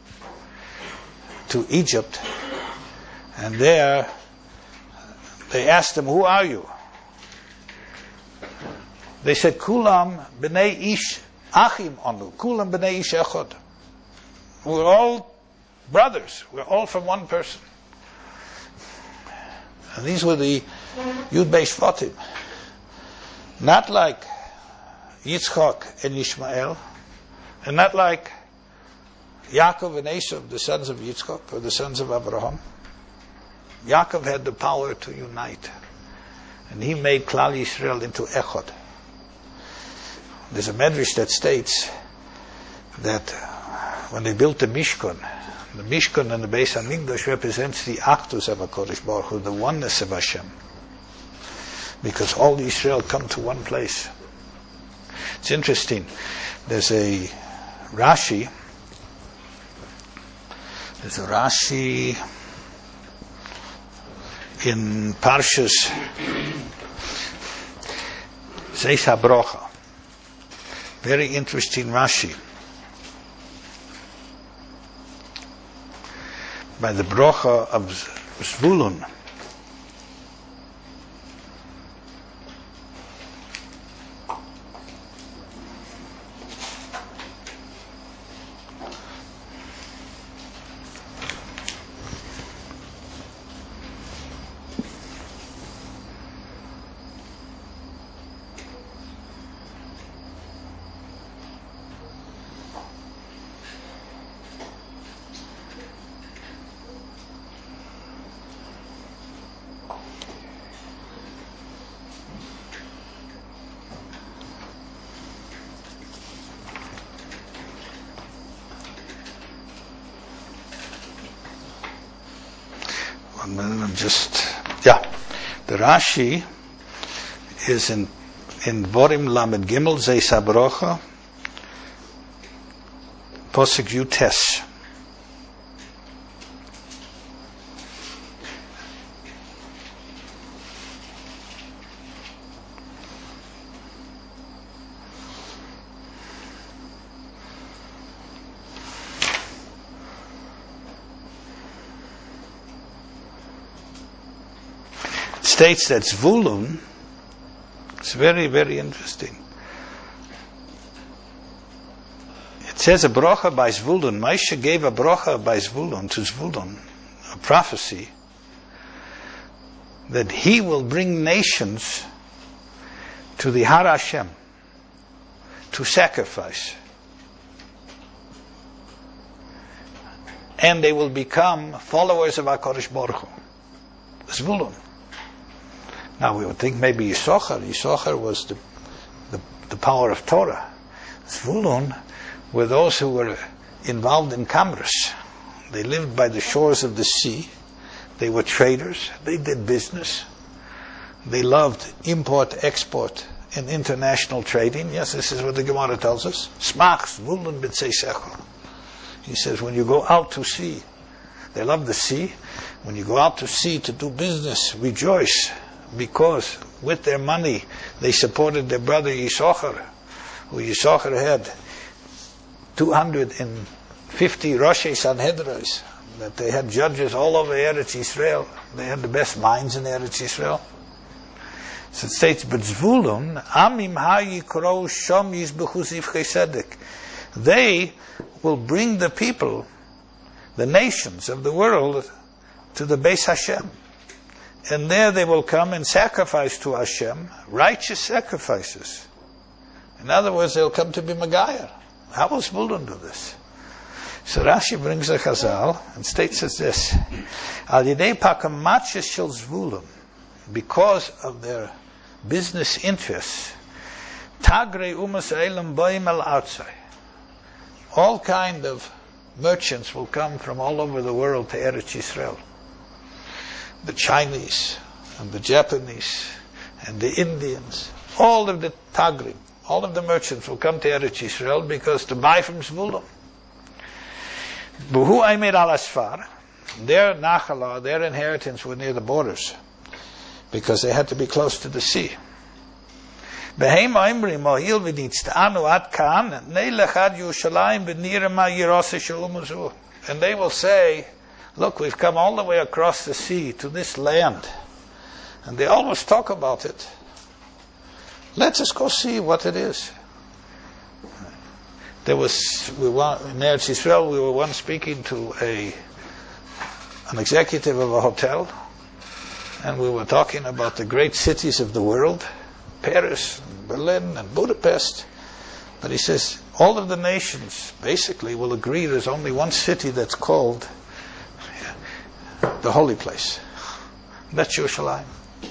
to Egypt, and there they asked him, who are you? They said, Kulam b'nei ish achim anu, Kulam b'nei ish echad. We're all brothers. We're all from one person. And these were the Yud Beis Shvatim. Not like Yitzchak and Ishmael, and not like Yaakov and Esav, the sons of Yitzchak or the sons of Abraham. Yaakov had the power to unite, and he made Klal Yisrael into Echad. There's a medrash that states that when they built the Mishkan, the Mishkan and the Beis HaMikdash represents the Achdus of HaKadosh Baruch Hu, the oneness of Hashem. Because all Israel come to one place. It's interesting. There's a Rashi. There's a Rashi in Parshas Zeis HaBrocha. Very interesting Rashi. By the Brocha of Zvulun. Just, yeah, the Rashi is in in Vorim Lamed Gimel Zeis HaBrocha, Posuk Yutes. States that Zvulun, it's very, very interesting. It says a brocha by Zvulun. Moshe gave a brocha by Zvulun to Zvulun, a prophecy that he will bring nations to the Har Hashem to sacrifice, and they will become followers of HaKadosh Baruch Hu. Zvulun. Now we would think maybe Yisachar. Yisachar was the, the, the power of Torah. Zvulun were those who were involved in commerce. They lived by the shores of the sea. They were traders. They did business. They loved import, export, and international trading. Yes, this is what the Gemara tells us. Smach Zvulun b'tzei sechel. He says, when you go out to sea, they love the sea. When you go out to sea to do business, rejoice. Because with their money they supported their brother Yisachar, who Yisachar had two hundred fifty Roshei Sanhedros, that they had judges all over Eretz Yisrael. They had the best minds in Eretz Yisrael. So it states, but Zvulun, Amim ha'yikro shom yizbechu zivchei tzedek. They will bring the people, the nations of the world, to the Beis Hashem. And there they will come and sacrifice to Hashem righteous sacrifices. In other words, they'll come to be Megayer. How will Zvulun do this? So Rashi brings a Chazal and states as this: Al yidei pakamatches shel Zvulun, because of their business interests, tagre umas elam boim el outside. All kind of merchants will come from all over the world to Eretz Yisrael. The Chinese and the Japanese and the Indians, all of the Tagrim, all of the merchants will come to Eretz Yisrael because to buy from Zvulun. Buhu Aimer al Asfar, their Nachala, their inheritance were near the borders because they had to be close to the sea. Behem Aimri Mohil v'nitzta'anu ad kan neilech ad Yerushalayim v'nirema yirase shel. And they will say, look, we've come all the way across the sea to this land. And they always talk about it. Let us go see what it is. There was, we were, in Eretz Yisrael, we were once speaking to a an executive of a hotel, and we were talking about the great cities of the world, Paris, and Berlin, and Budapest. But he says, all of the nations basically will agree there's only one city that's called the holy place. That's Yerushalayim.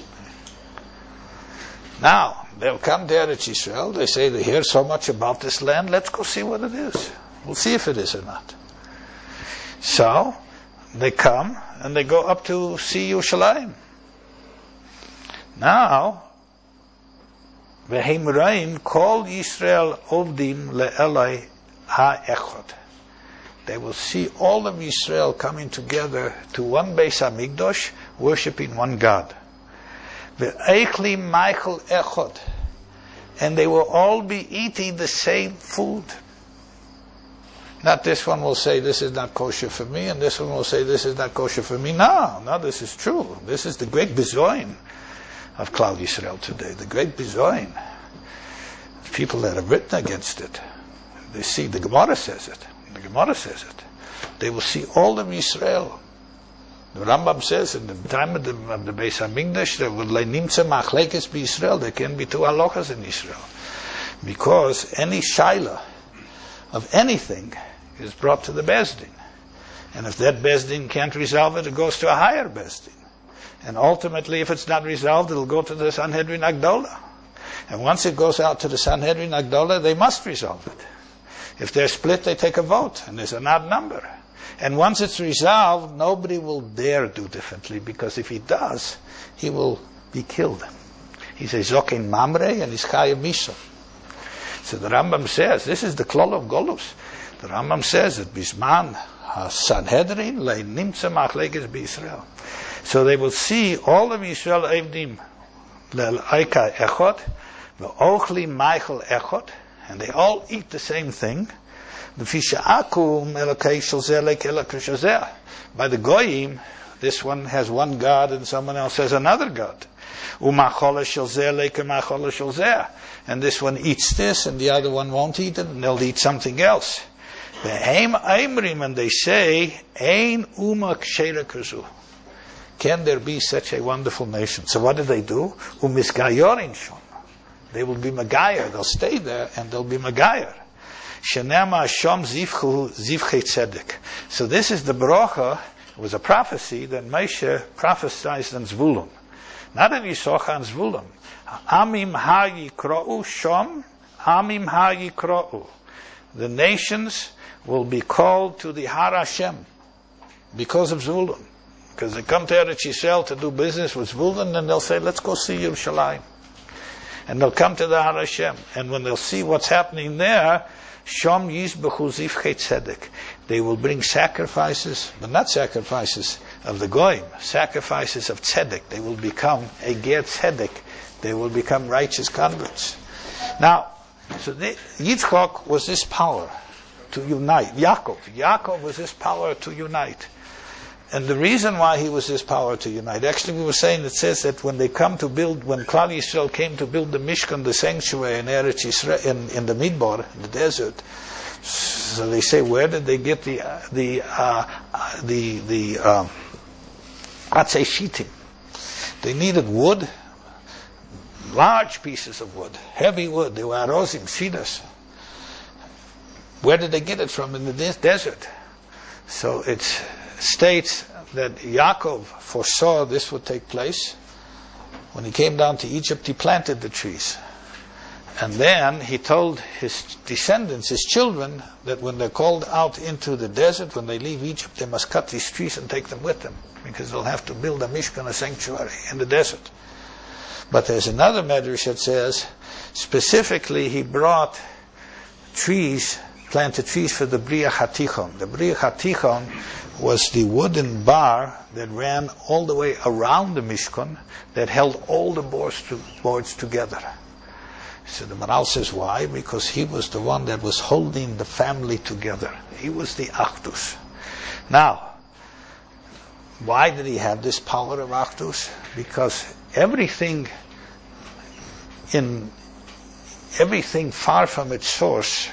Now, they'll come to Eretz Yisrael, they say they hear so much about this land, let's go see what it is. We'll see if it is or not. So, they come, and they go up to see Yerushalayim. Now, V'heim rein kol Yisrael ovdim le'elai ha'echad. They will see all of Israel coming together to one Beis Hamikdash, worshipping one God. Ve'eichli Michael echad. And they will all be eating the same food. Not this one will say this is not kosher for me, and this one will say this is not kosher for me. No, no, this is true. This is the great bizoin of Klal Yisrael today. The great bizoin. People that have written against it. They see, the Gemara says it. The Gemara says it. They will see all of Yisrael. The Rambam says in the time of the, of the Beis Hamikdash, there will nimtza machlekes be Israel. There can be two halachas in Israel, because any shaila of anything is brought to the Beis Din, and if that Beis Din can't resolve it, it goes to a higher Beis Din, and ultimately, if it's not resolved, it'll go to the Sanhedrin Agdola, and once it goes out to the Sanhedrin Agdola, they must resolve it. If they're split, they take a vote, and there's an odd number. And once it's resolved, nobody will dare do differently, because if he does, he will be killed. He says, Zokin Mamre, and he's Chayav Misa. So the Rambam says, this is the klol of Golus. The Rambam says that Bisman Sanhedrin le'nimtza machlekes b'Yisrael. So they will see all of Yisrael evdim le'aika echot, ve'ochli Michael echot, and they all eat the same thing. By the Goyim, this one has one God and someone else has another God. And this one eats this and the other one won't eat it, and they'll eat something else. And they say, can there be such a wonderful nation? So what do they do? They will be Magayer. They'll stay there and they'll be Magayer. Shenema Shom Zivchu Zivchei Tzedek. So this is the bracha. It was a prophecy that Moshe prophesied on Zvulun, not in Yisachar and Zvulun. Amim hayikra'u Shom, Amim hayikra'u. The nations will be called to the Har Hashem because of Zvulun, because they come to Eretz Yisrael to do business with Zvulun, and they'll say, "Let's go see Yerushalayim," and they'll come to the Har Hashem, and when they'll see what's happening there. Shom Yizbechu Zivchei Tzedek. They will bring sacrifices, but not sacrifices of the Goyim, sacrifices of Tzedek. They will become a Ger Tzedek. They will become righteous converts. Now, so they, Yitzchak was this power to unite. Yaakov. Yaakov was this power to unite. And the reason why he was this power to unite, actually we were saying, it says that when they come to build, when Klal Yisrael came to build the Mishkan, the sanctuary in Eretz Yisrael, in, in the Midbar, in the desert, so they say, where did they get the, the, uh, the, the, um, Atzei Shittim? They needed wood, large pieces of wood, heavy wood. They were arozim, cedars. Where did they get it from in the des- desert? So it's, states that Yaakov foresaw this would take place. When he came down to Egypt, he planted the trees. And then he told his descendants, his children, that when they're called out into the desert, when they leave Egypt, they must cut these trees and take them with them, because they'll have to build a mishkan, a sanctuary, in the desert. But there's another medrash that says, specifically he brought trees, planted trees for the Bria Hatichon. The Bria Hatichon was the wooden bar that ran all the way around the Mishkan, that held all the boards, to, boards together. So the Maral says, why? Because he was the one that was holding the family together. He was the Achdus. Now, why did he have this power of Achdus? Because everything in everything far from its source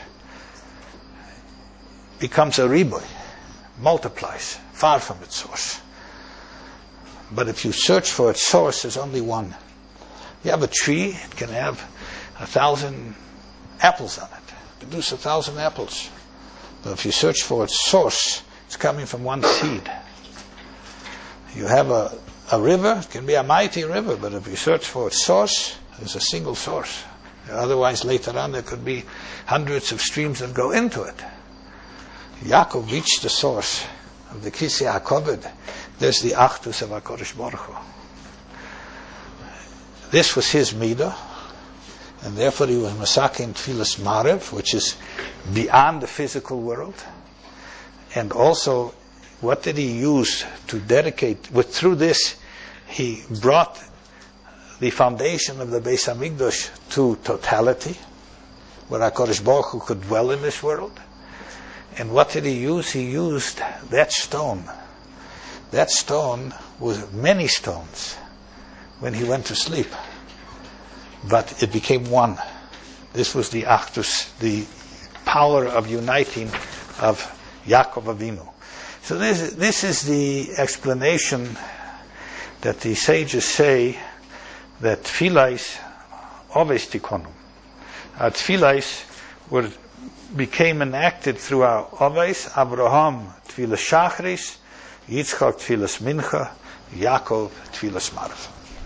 becomes a riboy, multiplies far from its source. But if you search for its source, there's only one. You have a tree, it can have a thousand apples on it, produce a thousand apples. But if you search for its source, it's coming from one seed. You have a, a river, it can be a mighty river, but if you search for its source, there's a single source. Otherwise, later on, there could be hundreds of streams that go into it. Yaakov reached the source of the Kisei HaKoved. There's the Achdus of HaKadosh Baruch Hu. This was his midah. and therefore he was masakin Tfilas Marev, which is beyond the physical world. And also, what did he use to dedicate? With through this, he brought the foundation of the Beis Hamikdash to totality, where HaKadosh Baruch Hu could dwell in this world. And what did he use? He used that stone. That stone was many stones when he went to sleep, but it became one. This was the Achdus, the power of uniting of Yaakov Avinu. So this, this is the explanation that the sages say that tefillais always tikkonum. Our tefillais were became enacted through our Oveis, Abraham tefillas Shachris, Yitzchak tefillas Mincha, Yaakov tefillas Marev.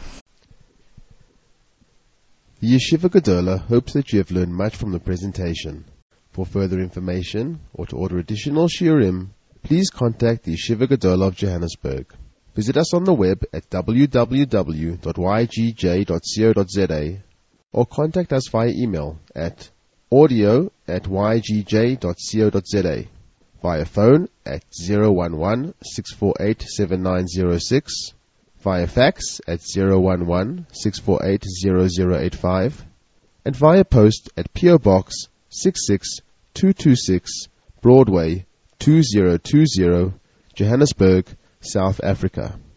The Yeshiva Gedola hopes that you have learned much from the presentation. For further information or to order additional shiurim, please contact the Yeshiva Gedola of Johannesburg. Visit us on the web at w w w dot y g j dot co dot z a or contact us via email at audio at y g j dot co dot z a, via phone at zero one one, six four eight, seven nine zero six, via fax at zero one one, six four eight, zero zero eight five, and via post at P O Box six six two two six, Broadway two zero two zero, Johannesburg, South Africa.